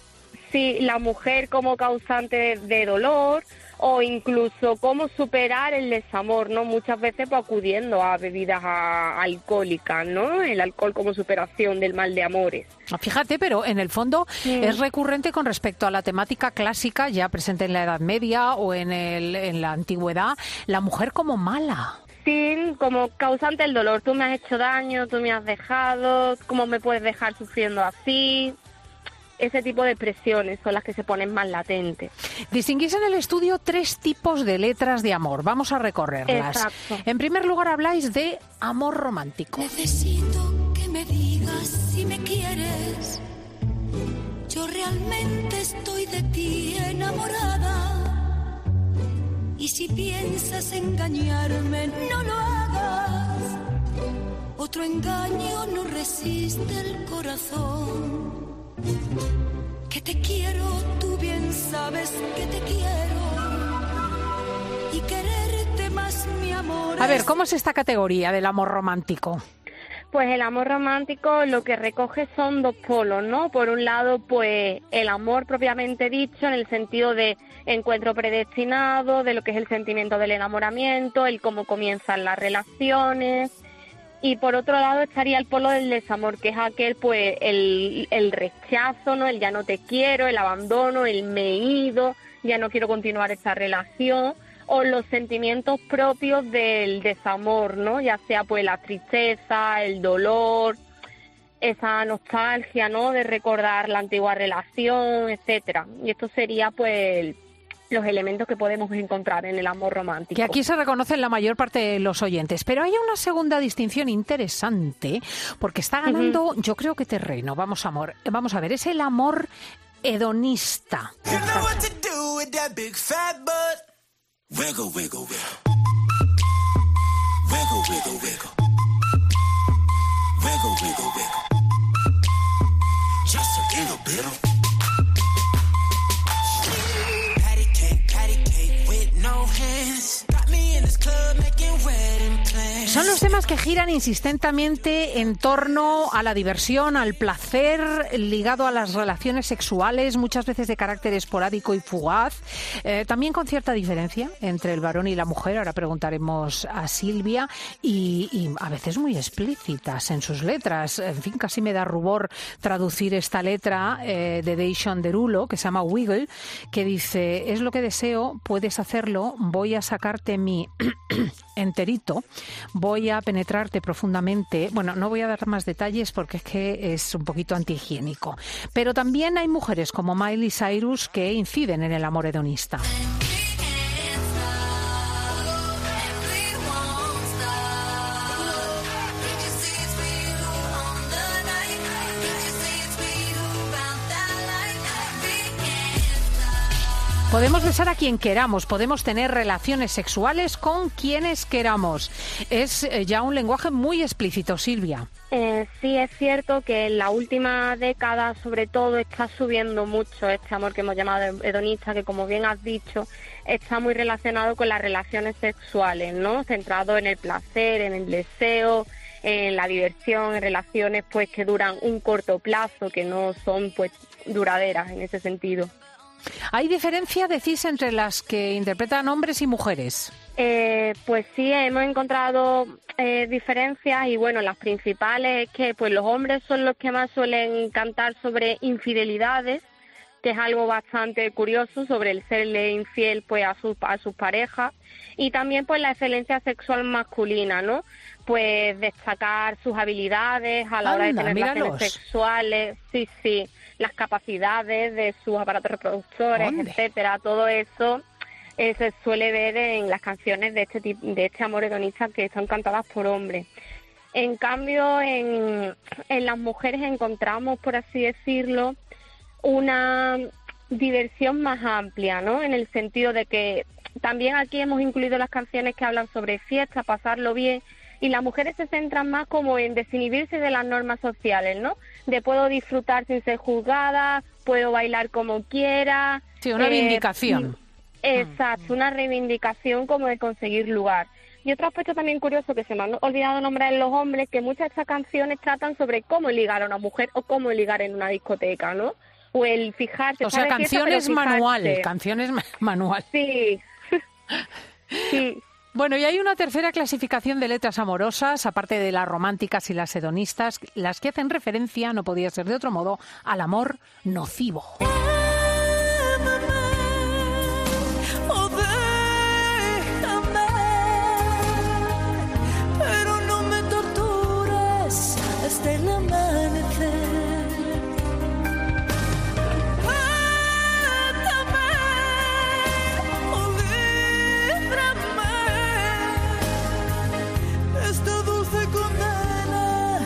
sí, la mujer como causante de, de dolor, o incluso cómo superar el desamor, ¿no? Muchas veces pues acudiendo a bebidas a, alcohólicas, ¿no? El alcohol como superación del mal de amores. Fíjate, pero en el fondo Mm. es recurrente con respecto a la temática clásica ya presente en la Edad Media o en, el, en la Antigüedad, la mujer como mala. Sí, como causante del dolor. Tú me has hecho daño, tú me has dejado, ¿cómo me puedes dejar sufriendo así? Ese tipo de expresiones son las que se ponen más latentes. Distinguís en el estudio tres tipos de letras de amor. Vamos a recorrerlas. Exacto. En primer lugar, habláis de amor romántico. Necesito que me digas si me quieres. Yo realmente estoy de ti enamorada. Y si piensas engañarme, no lo hagas. Otro engaño no resiste el corazón. Que te quiero, tú bien sabes que te quiero. Y quererte más, mi amor. A ver, es- ¿cómo es esta categoría del amor romántico? Pues el amor romántico lo que recoge son dos polos, ¿no? Por un lado, pues el amor propiamente dicho, en el sentido de encuentro predestinado, de lo que es el sentimiento del enamoramiento, el cómo comienzan las relaciones. Y por otro lado estaría el polo del desamor, que es aquel, pues, el, el rechazo, ¿no? El ya no te quiero, el abandono, el me he ido, ya no quiero continuar esta relación. O los sentimientos propios del desamor, ¿no? Ya sea, pues, la tristeza, el dolor, esa nostalgia, ¿no? De recordar la antigua relación, etcétera. Y esto sería, pues, los elementos que podemos encontrar en el amor romántico. Que aquí se reconocen la mayor parte de los oyentes. Pero hay una segunda distinción interesante, porque está ganando, Ujú. yo creo que terreno. Vamos, amor, vamos a ver, es el amor hedonista. You know what to do with that big fat butt. Wiggle, wiggle, wiggle. Wiggle, wiggle, wiggle. Wiggle, wiggle, wiggle. Just a little bit. Patty cake, patty cake with no hands. Got me in this club making wedding plans. Son los temas que giran insistentemente en torno a la diversión, al placer, ligado a las relaciones sexuales, muchas veces de carácter esporádico y fugaz. Eh, también con cierta diferencia entre el varón y la mujer, ahora preguntaremos a Silvia, y, y a veces muy explícitas en sus letras. En fin, casi me da rubor traducir esta letra eh, de Deishon Derulo, que se llama Wiggle, que dice: es lo que deseo, puedes hacerlo, voy a sacarte mi enterito, voy a penetrarte profundamente. Bueno, no voy a dar más detalles porque es que es un poquito antihigiénico. Pero también hay mujeres como Miley Cyrus que inciden en el amor hedonista. Podemos besar a quien queramos, podemos tener relaciones sexuales con quienes queramos. Es eh, ya un lenguaje muy explícito, Silvia. Eh, sí, es cierto que en la última década, sobre todo, está subiendo mucho este amor que hemos llamado hedonista, que, como bien has dicho, está muy relacionado con las relaciones sexuales, ¿no? Centrado en el placer, en el deseo, en la diversión, en relaciones pues que duran un corto plazo, que no son pues duraderas en ese sentido. ¿Hay diferencia, decís, entre las que interpretan hombres y mujeres? Eh, pues sí, hemos encontrado eh, diferencias y bueno, las principales es que pues los hombres son los que más suelen cantar sobre infidelidades, que es algo bastante curioso, sobre el serle infiel pues a sus a sus parejas, y también pues la excelencia sexual masculina, ¿no? Pues destacar sus habilidades a la hora de Anda, tener míralos. relaciones sexuales, sí, sí, las capacidades de sus aparatos reproductores, ¿Dónde? etcétera, todo eso eh, se suele ver en las canciones de este tipo, de este amor hedonista que están cantadas por hombres. En cambio, en, en las mujeres encontramos, por así decirlo, una diversión más amplia, ¿no? En el sentido de que también aquí hemos incluido las canciones que hablan sobre fiesta, pasarlo bien, y las mujeres se centran más como en desinhibirse de las normas sociales, ¿no? De puedo disfrutar sin ser juzgada, puedo bailar como quiera. Sí, una eh, vindicación. Exacto, una reivindicación como de conseguir lugar. Y otro aspecto también curioso que se me ha olvidado nombrar en los hombres, que muchas de estas canciones tratan sobre cómo ligar a una mujer o cómo ligar en una discoteca, ¿no? o el fijarse. O sea, ¿sabes? canciones Fiesta, pero manual, fijarse. canciones ma- manual. Sí. Sí. Bueno, y hay una tercera clasificación de letras amorosas, aparte de las románticas y las hedonistas, las que hacen referencia, no podía ser de otro modo, al amor nocivo. Oh, déjame, pero no me tortures hasta el amanecer. Mátame, oh, líbrame, esta dulce condena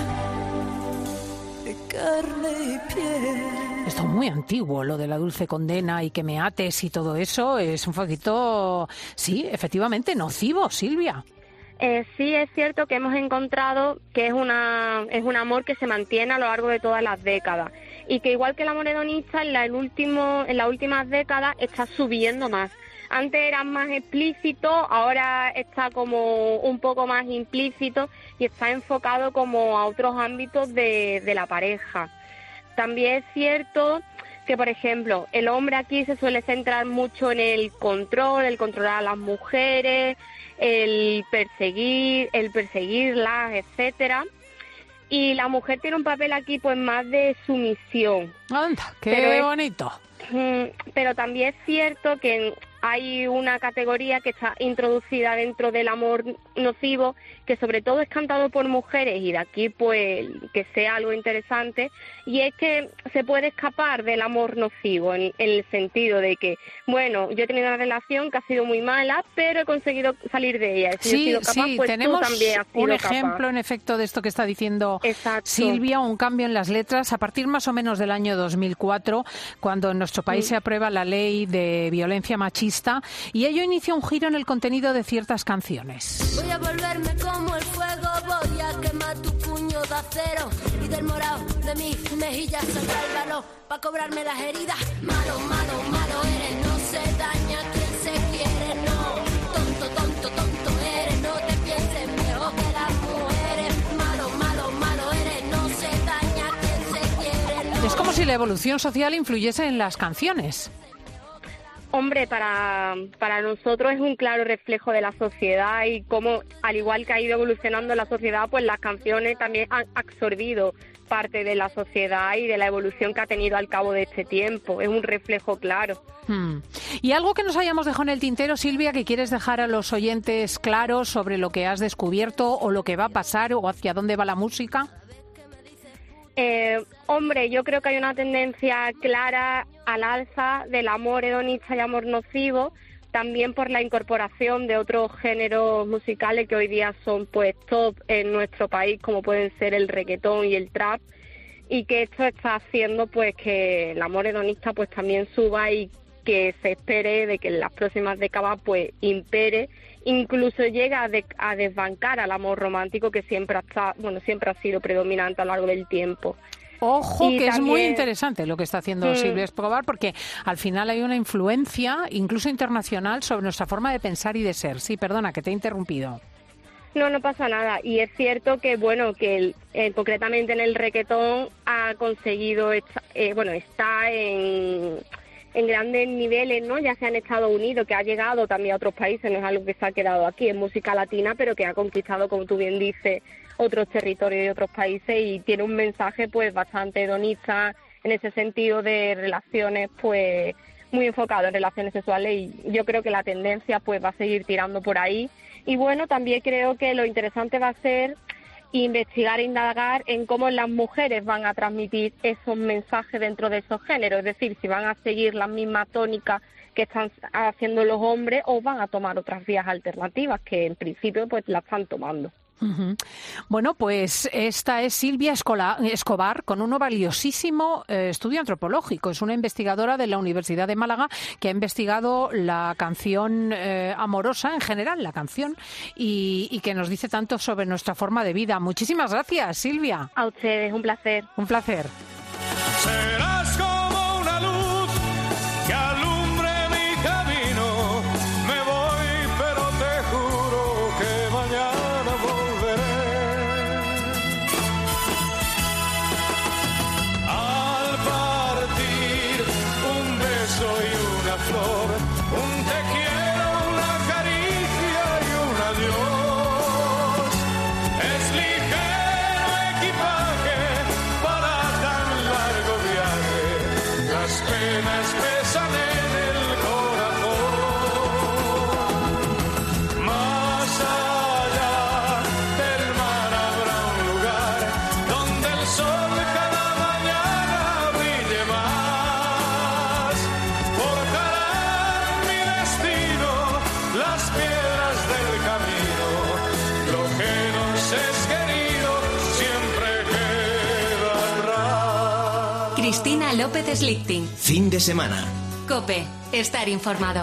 de carne y piel. Esto es muy antiguo, lo de la dulce condena y que me ates y todo eso, es un poquito, sí, efectivamente, nocivo, Silvia. Eh, sí, es cierto que hemos encontrado que es una es un amor que se mantiene a lo largo de todas las décadas y que igual que el amor hedonista en la el último en las últimas décadas está subiendo más. Antes era más explícito, ahora está como un poco más implícito y está enfocado como a otros ámbitos de, de la pareja. También es cierto que, por ejemplo, el hombre aquí se suele centrar mucho en el control, el controlar a las mujeres, el perseguir, el perseguirlas, etcétera. Y la mujer tiene un papel aquí pues más de sumisión. Anda, qué Pero es- bonito. Mm, Pero también es cierto que hay una categoría que está introducida dentro del amor nocivo, que sobre todo es cantado por mujeres, y de aquí pues que sea algo interesante, y es que se puede escapar del amor nocivo en, en el sentido de que, bueno, yo he tenido una relación que ha sido muy mala, pero he conseguido salir de ella. Si yo he Sí, sido capaz, sí, pues tenemos tú también has sido un capaz. ejemplo en efecto de esto que está diciendo Exacto. Silvia, un cambio en las letras a partir más o menos del año dos mil cuatro, cuando en nuestro país Sí. se aprueba la ley de violencia machista, y ello inicia un giro en el contenido de ciertas canciones. Voy a volverme como el fuego, voy a quemar tu puño de acero y del morado de mis mejillas sacar el valor para cobrarme las heridas. Malo, malo, malo eres, no se daña quien se quiere, no. Tonto, tonto, tonto eres, no te pienses mejor que las mujeres. Malo, malo, malo eres, no se daña quien se quiere, no. Es como si la evolución social influyese en las canciones. Hombre, para, para nosotros es un claro reflejo de la sociedad y cómo, al igual que ha ido evolucionando la sociedad, pues las canciones también han absorbido parte de la sociedad y de la evolución que ha tenido al cabo de este tiempo. Es un reflejo claro. Hmm. ¿Y algo que nos hayamos dejado en el tintero, Silvia, que quieres dejar a los oyentes claros sobre lo que has descubierto o lo que va a pasar o hacia dónde va la música? Eh, hombre, yo creo que hay una tendencia clara al alza del amor hedonista y amor nocivo, también por la incorporación de otros géneros musicales que hoy día son pues top en nuestro país, como pueden ser el reggaetón y el trap, y que esto está haciendo pues que el amor hedonista pues también suba y que se espere de que en las próximas décadas pues impere, incluso llega a, de, a desbancar al amor romántico que siempre ha, estado, bueno, siempre ha sido predominante a lo largo del tiempo. Ojo, Y que es muy también- interesante lo que está haciendo Mm. Silvia Escobar, porque al final hay una influencia, incluso internacional, sobre nuestra forma de pensar y de ser. Sí, perdona, que te he interrumpido. No, no pasa nada. Y es cierto que, bueno, que el, eh, concretamente en el reggaetón ha conseguido, esta- eh, bueno, está en, en grandes niveles, ¿no? Ya sea en Estados Unidos, que ha llegado también a otros países, no es algo que se ha quedado aquí, es música latina, pero que ha conquistado, como tú bien dices, otros territorios y otros países, y tiene un mensaje, pues, bastante hedonista en ese sentido de relaciones, pues, muy enfocado en relaciones sexuales, y yo creo que la tendencia, pues, va a seguir tirando por ahí. Y bueno, también creo que lo interesante va a ser investigar e indagar en cómo las mujeres van a transmitir esos mensajes dentro de esos géneros, es decir, si van a seguir las mismas tónicas que están haciendo los hombres o van a tomar otras vías alternativas que en principio pues las están tomando. Ujú. Bueno, pues esta es Silvia Escola- Escobar con uno valiosísimo eh, estudio antropológico. Es una investigadora de la Universidad de Málaga que ha investigado la canción eh, amorosa en general, la canción, y, y que nos dice tanto sobre nuestra forma de vida. Muchísimas gracias, Silvia. A ustedes, un placer. Un placer. Serás como una luz que alumbre mi camino. Me voy, pero te juro que mañana volveré. Al partir las piedras del camino, lo que nos es querido siempre queda atrás. Cristina López Slichting. Fin de semana. COPE. Estar informado.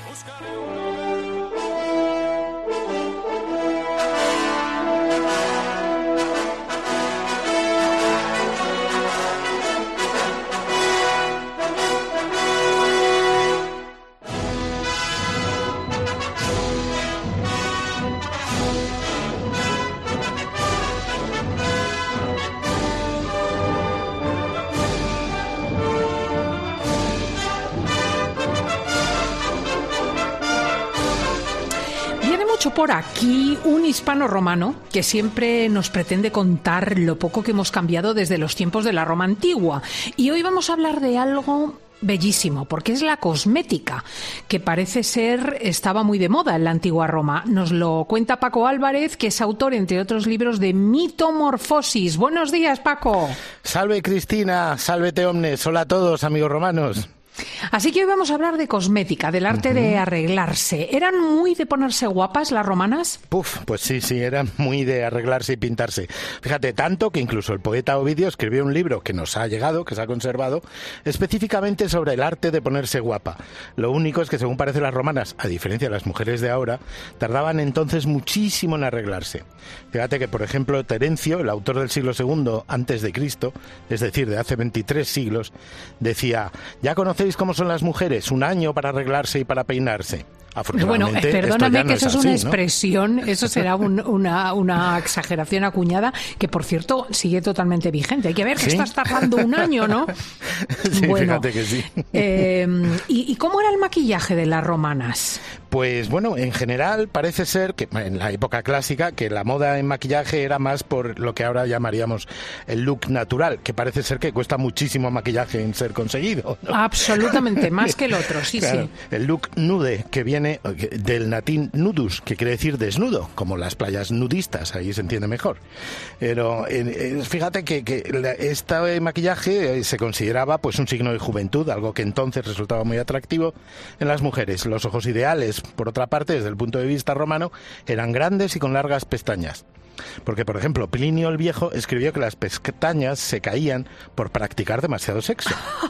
Por aquí un hispano romano que siempre nos pretende contar lo poco que hemos cambiado desde los tiempos de la Roma antigua. Y hoy vamos a hablar de algo bellísimo, porque es la cosmética, que parece ser estaba muy de moda en la antigua Roma. Nos lo cuenta Paco Álvarez, que es autor, entre otros libros, de Mitomorfosis. Buenos días, Paco. Salve, Cristina, sálvete omnes. Hola a todos, amigos romanos. Así que hoy vamos a hablar de cosmética, del arte uh-huh. de arreglarse. ¿Eran muy de ponerse guapas las romanas? Puf, pues sí, sí, eran muy de arreglarse y pintarse. Fíjate, tanto que incluso el poeta Ovidio escribió un libro que nos ha llegado, que se ha conservado, específicamente sobre el arte de ponerse guapa. Lo único es que, según parece, las romanas, a diferencia de las mujeres de ahora, tardaban entonces muchísimo en arreglarse. Fíjate que, por ejemplo, Terencio, el autor del siglo segundo antes de Cristo, es decir, de hace veintitrés siglos, decía: ya conocéis cómo son las mujeres, un año para arreglarse y para peinarse. Bueno, eh, perdóname que no eso es, es así, una ¿no? expresión, eso será un, una, una exageración acuñada que, por cierto, sigue totalmente vigente. Hay que ver que ¿Sí? estás tardando un año, ¿no? Sí, bueno, fíjate que sí. Eh, ¿y, ¿Y cómo era el maquillaje de las romanas? Pues bueno, en general parece ser que en la época clásica que la moda en maquillaje era más por lo que ahora llamaríamos el look natural, que parece ser que cuesta muchísimo maquillaje en ser conseguido, ¿no? Absolutamente, más que el otro, sí, claro, sí. El look nude, que viene del latín nudus, que quiere decir desnudo, como las playas nudistas, ahí se entiende mejor. Pero eh, fíjate que, que este maquillaje se consideraba pues un signo de juventud, algo que entonces resultaba muy atractivo en las mujeres. Los ojos ideales, por otra parte, desde el punto de vista romano, eran grandes y con largas pestañas. Porque, por ejemplo, Plinio el Viejo escribió que las pestañas se caían por practicar demasiado sexo.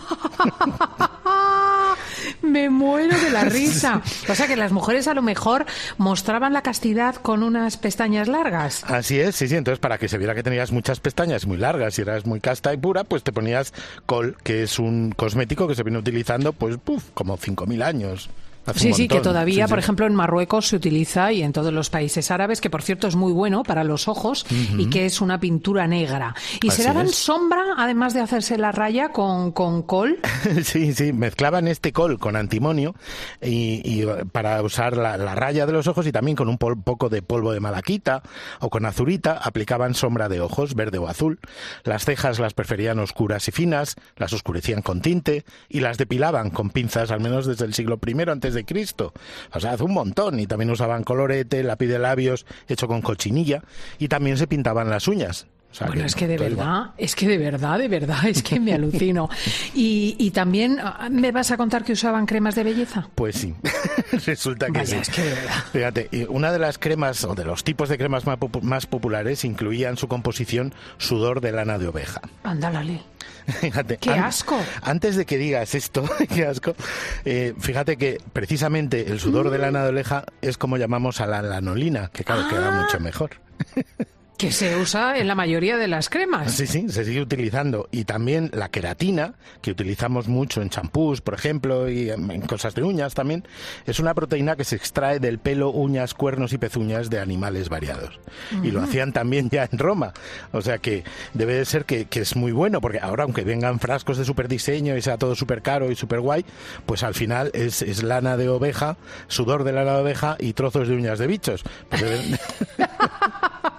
Me muero de la risa. O sea que las mujeres a lo mejor mostraban la castidad con unas pestañas largas. Así es, sí, sí. Entonces, para que se viera que tenías muchas pestañas muy largas y eras muy casta y pura, pues te ponías col, que es un cosmético que se viene utilizando pues puf, como cinco mil años. Sí, sí, que todavía, sí, por sí. ejemplo, en Marruecos se utiliza y en todos los países árabes, que por cierto es muy bueno para los ojos uh-huh. y que es una pintura negra. ¿Y Así se daban es. sombra, además de hacerse la raya, con, con col? Sí, sí, mezclaban este col con antimonio y, y para usar la, la raya de los ojos, y también con un pol, poco de polvo de malaquita o con azurita aplicaban sombra de ojos, verde o azul. Las cejas las preferían oscuras y finas, las oscurecían con tinte y las depilaban con pinzas, al menos desde el siglo primero antes de Cristo. O sea, hace un montón. Y también usaban colorete, lápiz de labios hecho con cochinilla, y también se pintaban las uñas. O sea, bueno, que, es que de pues, verdad, es que de verdad, de verdad, es que me alucino. Y, y también, ¿me vas a contar que usaban cremas de belleza? Pues sí, resulta que Vaya, sí. Es que de verdad. Fíjate, una de las cremas, o de los tipos de cremas más, más populares, incluía en su composición sudor de lana de oveja. Ándale. Fíjate, ¡Qué an- asco! Antes de que digas esto, qué asco, eh, fíjate que precisamente el sudor mm. de lana de oveja es como llamamos a la lanolina, que claro, ah. queda mucho mejor. Que se usa en la mayoría de las cremas. Sí, sí, se sigue utilizando. Y también la queratina, que utilizamos mucho en champús, por ejemplo, y en cosas de uñas también, es una proteína que se extrae del pelo, uñas, cuernos y pezuñas de animales variados. Uh-huh. Y lo hacían también ya en Roma. O sea que debe de ser que, que es muy bueno, porque ahora, aunque vengan frascos de super diseño y sea todo súper caro y súper guay, pues al final es, es lana de oveja, sudor de lana de oveja y trozos de uñas de bichos. Pues deben...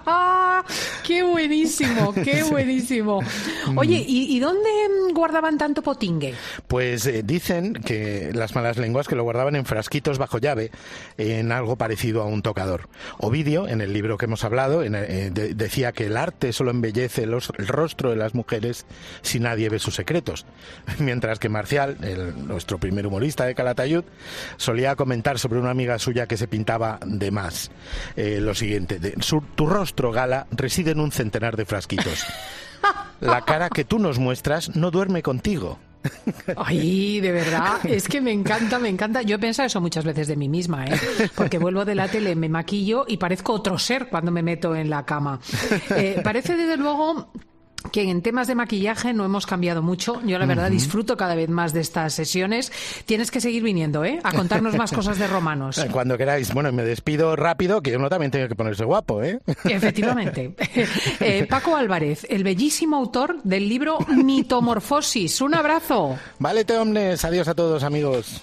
¡Qué buenísimo, qué buenísimo! Oye, ¿y, y dónde guardaban tanto potingue? Pues eh, dicen que las malas lenguas que lo guardaban en frasquitos bajo llave, en algo parecido a un tocador. Ovidio, en el libro que hemos hablado, en, eh, de, decía que el arte solo embellece los, el rostro de las mujeres si nadie ve sus secretos. Mientras que Marcial, el, nuestro primer humorista de Calatayud, solía comentar sobre una amiga suya que se pintaba de más. Eh, lo siguiente, de, su, tu rostro, Gala, reside en un centenar de frasquitos. La cara que tú nos muestras no duerme contigo. Ay, de verdad, es que me encanta, me encanta. Yo he pensado eso muchas veces de mí misma, ¿eh? Porque vuelvo de la tele, me maquillo y parezco otro ser cuando me meto en la cama. Eh, parece desde luego que en temas de maquillaje no hemos cambiado mucho. Yo la verdad uh-huh. disfruto cada vez más de estas sesiones. Tienes que seguir viniendo, ¿eh? A contarnos más cosas de romanos. Cuando queráis. Bueno, me despido rápido, que uno también tiene que ponerse guapo, ¿eh? Efectivamente. eh, Paco Álvarez, el bellísimo autor del libro Mitomorfosis. Un abrazo. Vale, te omnes. Adiós a todos, amigos.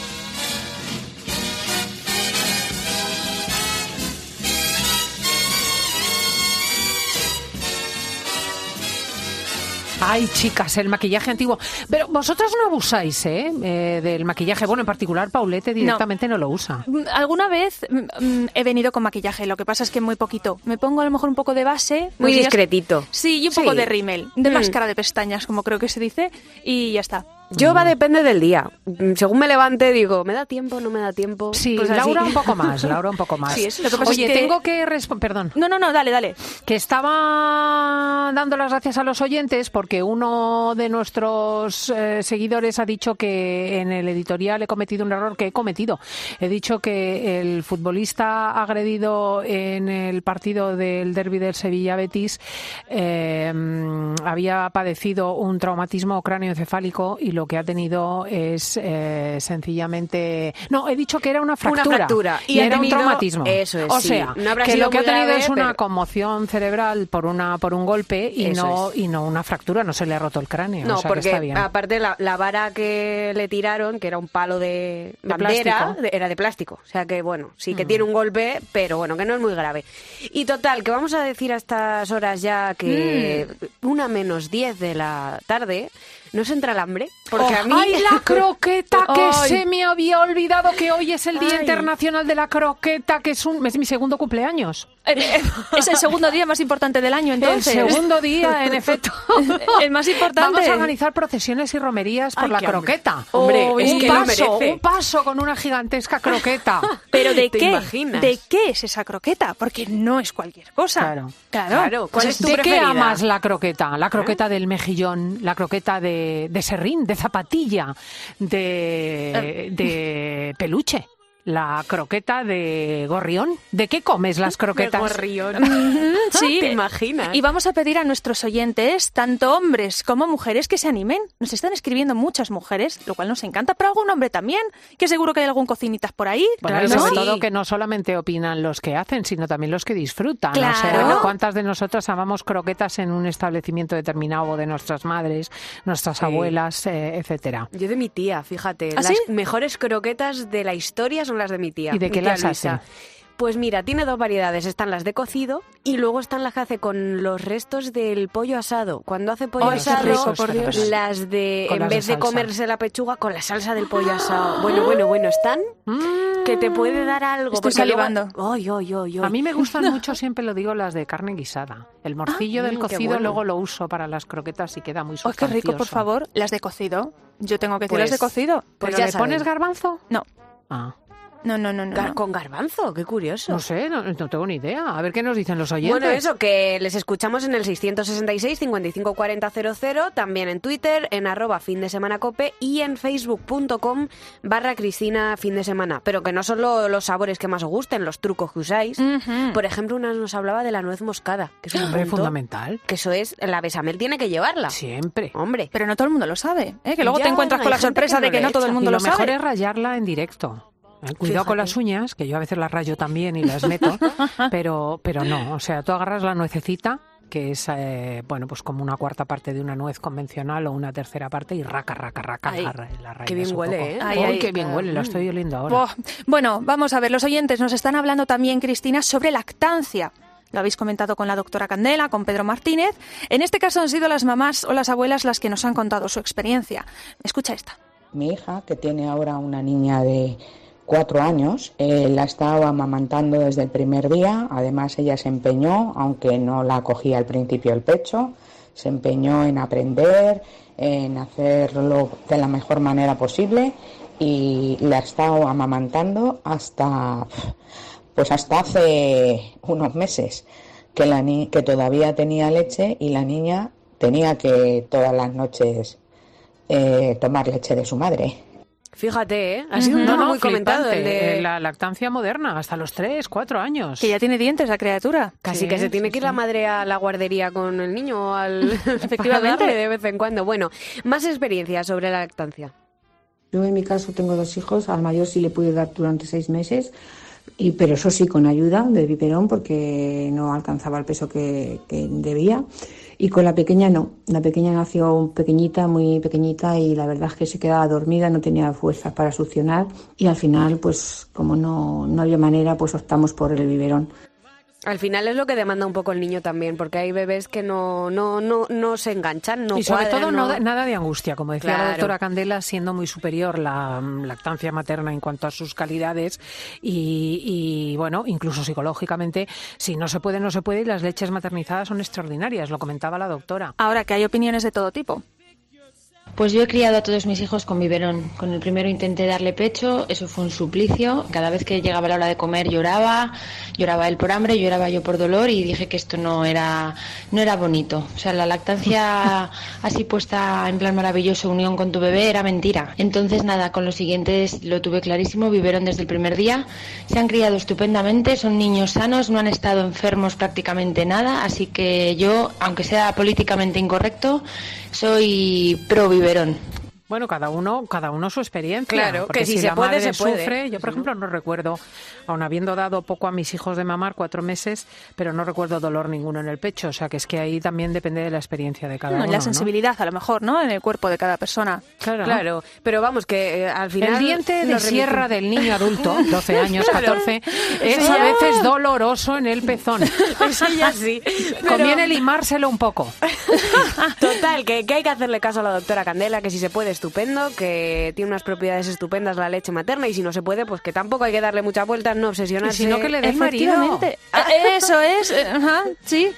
Ay, chicas, el maquillaje antiguo. Pero vosotras no abusáis, ¿eh? eh del maquillaje. Bueno, en particular, Paulette directamente no, no lo usa. Alguna vez mm, he venido con maquillaje, lo que pasa es que muy poquito. Me pongo a lo mejor un poco de base. Muy discretito. Días, sí, y un sí. poco de rímel, de mm. máscara de pestañas, como creo que se dice, y ya está. Yo va, depende del día. Según me levante, digo, ¿me da tiempo? ¿No me da tiempo? Sí, pues Laura un poco más, Laura un poco más. Sí, eso, lo que pasa Oye, es que... tengo que responder... Perdón. No, no, no, dale, dale. Que estaba dando las gracias a los oyentes porque uno de nuestros eh, seguidores ha dicho que en el editorial he cometido un error que he cometido. He dicho que el futbolista agredido en el partido del derbi del Sevilla-Betis eh, había padecido un traumatismo cráneoencefálico y lo que ha tenido es eh, sencillamente... No, he dicho que era una fractura. Una fractura. Y, y era tenido... un traumatismo. Eso es, O sí. sea, no que lo que ha tenido grave, es una pero... conmoción cerebral por una por un golpe y eso no es. y no una fractura, no se le ha roto el cráneo. No, o sea, porque que está bien. aparte la, la vara que le tiraron, que era un palo de, ¿De bandera, de, era de plástico. O sea que, bueno, sí que mm. tiene un golpe, pero bueno, que no es muy grave. Y total, que vamos a decir a estas horas ya que mm. una menos diez de la tarde... ¿No se entra el hambre? Porque oh, a mí... ¡Ay, la croqueta! Que Ay. se me había olvidado que hoy es el Día Ay. Internacional de la Croqueta, que es, un, es mi segundo cumpleaños. Es el segundo día más importante del año, entonces. El segundo día, en efecto. El más importante. Vamos a organizar procesiones y romerías por Ay, la qué croqueta. Hombre, oh, es un que paso, lo merece. un paso con una gigantesca croqueta. ¿Pero de ¿Te qué? imaginas? ¿De qué es esa croqueta? Porque no es cualquier cosa. Claro. Claro. Claro. ¿Cuál O sea, es tu ¿de preferida? qué amas la croqueta? La croqueta ¿Eh? del mejillón, la croqueta de, de serrín, de zapatilla, de, de peluche. La croqueta de gorrión. ¿De qué comes las croquetas? De gorrión. Sí, ¿Te imaginas? Y vamos a pedir a nuestros oyentes, tanto hombres como mujeres, que se animen. Nos están escribiendo muchas mujeres, lo cual nos encanta, pero algún hombre también, que seguro que hay algún cocinitas por ahí. Bueno, claro, y sobre ¿no? todo que no solamente opinan los que hacen, sino también los que disfrutan. Claro. O sea, ¿cuántas de nosotras amamos croquetas en un establecimiento determinado o de nuestras madres, nuestras Sí. abuelas, eh, etcétera? Yo de mi tía, fíjate. ¿Ah, las sí? mejores croquetas de la historia son las de mi tía. ¿Y de qué Mi tía las Luisa. hace? Pues mira, tiene dos variedades. Están las de cocido y luego están las que hace con los restos del pollo asado. Cuando hace pollo Ay, qué asado, rico, por Dios. las de, Con en las vez de de, salsa. comerse la pechuga, con la salsa del pollo asado. Bueno, bueno, bueno, están que te puede dar algo. Estoy porque luego- salivando. Ay, ay, ay, ay. A mí me gustan mucho, siempre lo digo, las de carne guisada. El morcillo Ah, del mm, qué cocido bueno. luego lo uso para las croquetas y queda muy ¡Oh, qué sustancioso. rico, por favor! Las de cocido. Yo tengo que decir Pues- las de cocido. pues ¿Pero ya le saben. pones garbanzo? No, Ah, no, no, no. no, Gar- no. Con garbanzo, qué curioso. no sé, no, no tengo ni idea. A ver qué nos dicen los oyentes. Bueno, eso, que les escuchamos en el seiscientos sesenta y seis, cincuenta y cinco cuarenta cero cero, también en Twitter, en arroba fin de semana cope y en facebook.com barra Cristina fin de semana. Pero que no solo los sabores que más os gusten, los trucos que usáis. Ujú. Por ejemplo, una nos hablaba de la nuez moscada, que es un Hombre, punto fundamental. que eso es, la bechamel tiene que llevarla. Siempre. Hombre. Pero no todo el mundo lo sabe, ¿eh? Que luego Ya, te encuentras hay con la gente sorpresa que no de que le no todo el echa. mundo Y lo lo mejor sabe. es rayarla en directo. Eh, Cuidado con Fíjate. las uñas, que yo a veces las rayo también y las meto, pero, pero no. O sea, tú agarras la nuececita, que es, eh, bueno, pues como una cuarta parte de una nuez convencional o una tercera parte y raca, raca, raca, Ay, la, ra- la rayas qué bien un huele, poco. ¿eh? Ay, Uy, ay, qué bien ah, huele, lo mm. estoy oliendo ahora. Buah. Bueno, vamos a ver, los oyentes nos están hablando también, Cristina, sobre lactancia. Lo habéis comentado con la doctora Candela, con Pedro Martínez. En este caso han sido las mamás o las abuelas las que nos han contado su experiencia. Escucha esta. Mi hija, que tiene ahora una niña de cuatro años, eh, la estaba amamantando desde el primer día. Además, ella se empeñó, aunque no la cogía al principio el pecho, se empeñó en aprender, en hacerlo de la mejor manera posible y la estaba amamantando hasta, pues hasta hace unos meses, que, la ni- que todavía tenía leche y la niña tenía que todas las noches eh, tomar leche de su madre. Fíjate, ¿eh? Ha sido un No, tema no, muy comentado el flipante. de... La lactancia moderna, hasta los tres, cuatro años. Que ya tiene dientes la criatura. Casi Sí, que se tiene sí, que ir sí. la madre a la guardería con el niño o al... Efectivamente. para darle de vez en cuando. Bueno, más experiencias sobre la lactancia. Yo en mi caso tengo dos hijos, al mayor sí le pude dar durante seis meses, y, pero eso sí con ayuda del biberón porque no alcanzaba el peso que, que debía. Y con la pequeña no, la pequeña nació pequeñita, muy pequeñita y la verdad es que se quedaba dormida, no tenía fuerzas para succionar y al final pues como no, no había manera pues optamos por el biberón. Al final es lo que demanda un poco el niño también, porque hay bebés que no no no, no se enganchan, no y sobre cuadran, todo no... no da- nada de angustia, como decía Claro. la doctora Candela, siendo muy superior la mm, lactancia materna en cuanto a sus calidades y, y, bueno, incluso psicológicamente, si no se puede, no se puede y las leches maternizadas son extraordinarias, lo comentaba la doctora. Ahora que hay opiniones de todo tipo. Pues yo he criado a todos mis hijos con biberón. Con el primero intenté darle pecho, eso fue un suplicio. Cada vez que llegaba la hora de comer lloraba, lloraba él por hambre, lloraba yo por dolor y dije que esto no era, no era bonito. O sea, la lactancia así puesta en plan maravilloso, unión con tu bebé, era mentira. Entonces nada, con los siguientes lo tuve clarísimo, biberón desde el primer día. Se han criado estupendamente, son niños sanos, no han estado enfermos prácticamente nada, así que yo, aunque sea políticamente incorrecto, soy pro biberón. Bueno, cada uno, cada uno su experiencia. Claro, porque que si se la puede, madre se puede. sufre, yo por ejemplo no recuerdo, aun habiendo dado poco a mis hijos de mamar, cuatro meses, pero no recuerdo dolor ninguno en el pecho. O sea que es que ahí también depende de la experiencia de cada No, uno. y la ¿no? sensibilidad, a lo mejor, ¿no? En el cuerpo de cada persona. Claro. Claro, pero vamos, que eh, al final... El diente de nos sierra remite- del niño adulto, doce años, Claro. catorce, es Eso a ya- veces doloroso en el pezón. Eso ya sí. pero- Conviene limárselo un poco. Total, que, que hay que hacerle caso a la doctora Candela, que si se puede, estupendo, que tiene unas propiedades estupendas la leche materna y si no se puede, pues que tampoco hay que darle muchas vueltas, no obsesionarse. Y si no, que le dé el marido. Efectivamente. Eh, Eso es, eh, ajá, sí.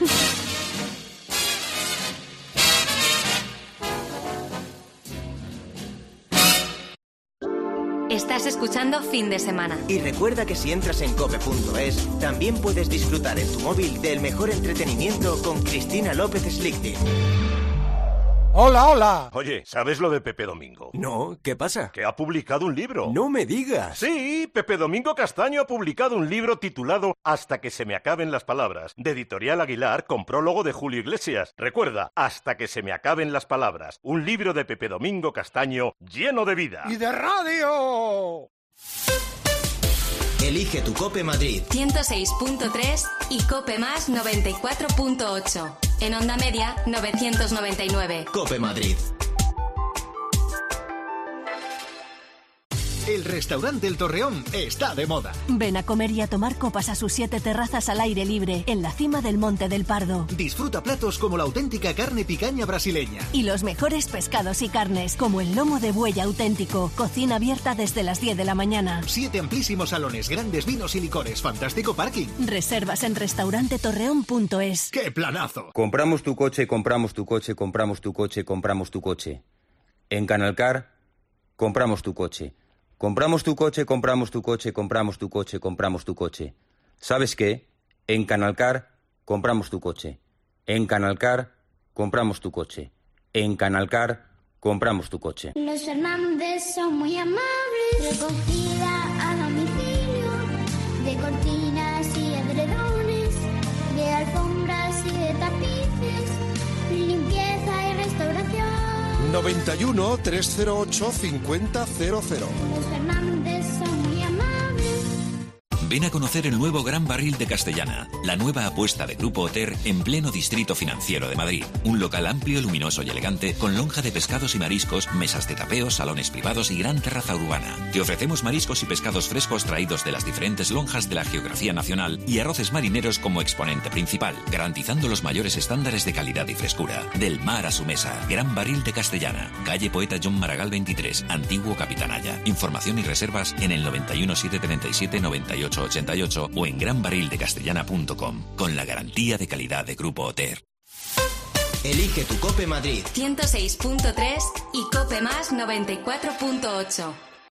Estás escuchando Fin de Semana. Y recuerda que si entras en cope punto es, también puedes disfrutar en tu móvil del mejor entretenimiento con Cristina López Slichting. Hola, hola. Oye, ¿sabes lo de Pepe Domingo? No, ¿qué pasa? Que ha publicado un libro. No me digas. Sí, Pepe Domingo Castaño ha publicado un libro titulado Hasta que se me acaben las palabras, de Editorial Aguilar, con prólogo de Julio Iglesias. Recuerda, Hasta que se me acaben las palabras, un libro de Pepe Domingo Castaño lleno de vida. ¡Y de radio! Elige tu Cope Madrid. ciento seis punto tres y Cope Más noventa y cuatro punto ocho. En Onda Media novecientos noventa y nueve. Cope Madrid. El restaurante El Torreón está de moda. Ven a comer y a tomar copas a sus siete terrazas al aire libre, en la cima del Monte del Pardo. Disfruta platos como la auténtica carne picaña brasileña. Y los mejores pescados y carnes, como el lomo de buey auténtico. Cocina abierta desde las diez de la mañana. Siete amplísimos salones, grandes vinos y licores, fantástico parking. Reservas en restaurante torreón punto es. ¡Qué planazo! Compramos tu coche, compramos tu coche, compramos tu coche, compramos tu coche. En Canalcar, compramos tu coche. Compramos tu coche, compramos tu coche, compramos tu coche, compramos tu coche. ¿Sabes qué? En Canalcar, compramos tu coche. En Canalcar, compramos tu coche. En Canalcar, compramos tu coche. Los Fernández son muy amables. Recogida a domicilio de cortinas y edredones, de alfombras y de tapices, limpieza y restauración. noventa y uno, trescientos ocho, cincuenta cero cero. Los Fernández son muy amables. Ven a conocer el nuevo Gran Barril de Castellana, la nueva apuesta de Grupo Oter en pleno distrito financiero de Madrid. Un local amplio, luminoso y elegante, con lonja de pescados y mariscos, mesas de tapeo, salones privados y gran terraza urbana. Te ofrecemos mariscos y pescados frescos traídos de las diferentes lonjas de la geografía nacional y arroces marineros como exponente principal, garantizando los mayores estándares de calidad y frescura. Del mar a su mesa, Gran Barril de Castellana, calle Poeta John Maragall veintitrés, Antiguo Capitanaya. Información y reservas en el noventa y uno, setecientos treinta y siete, noventa y ocho ochenta y ocho o en gran barril de castellana punto com, con la garantía de calidad de Grupo Oter. Elige tu Cope Madrid. ciento seis punto tres y Cope Más noventa y cuatro punto ocho.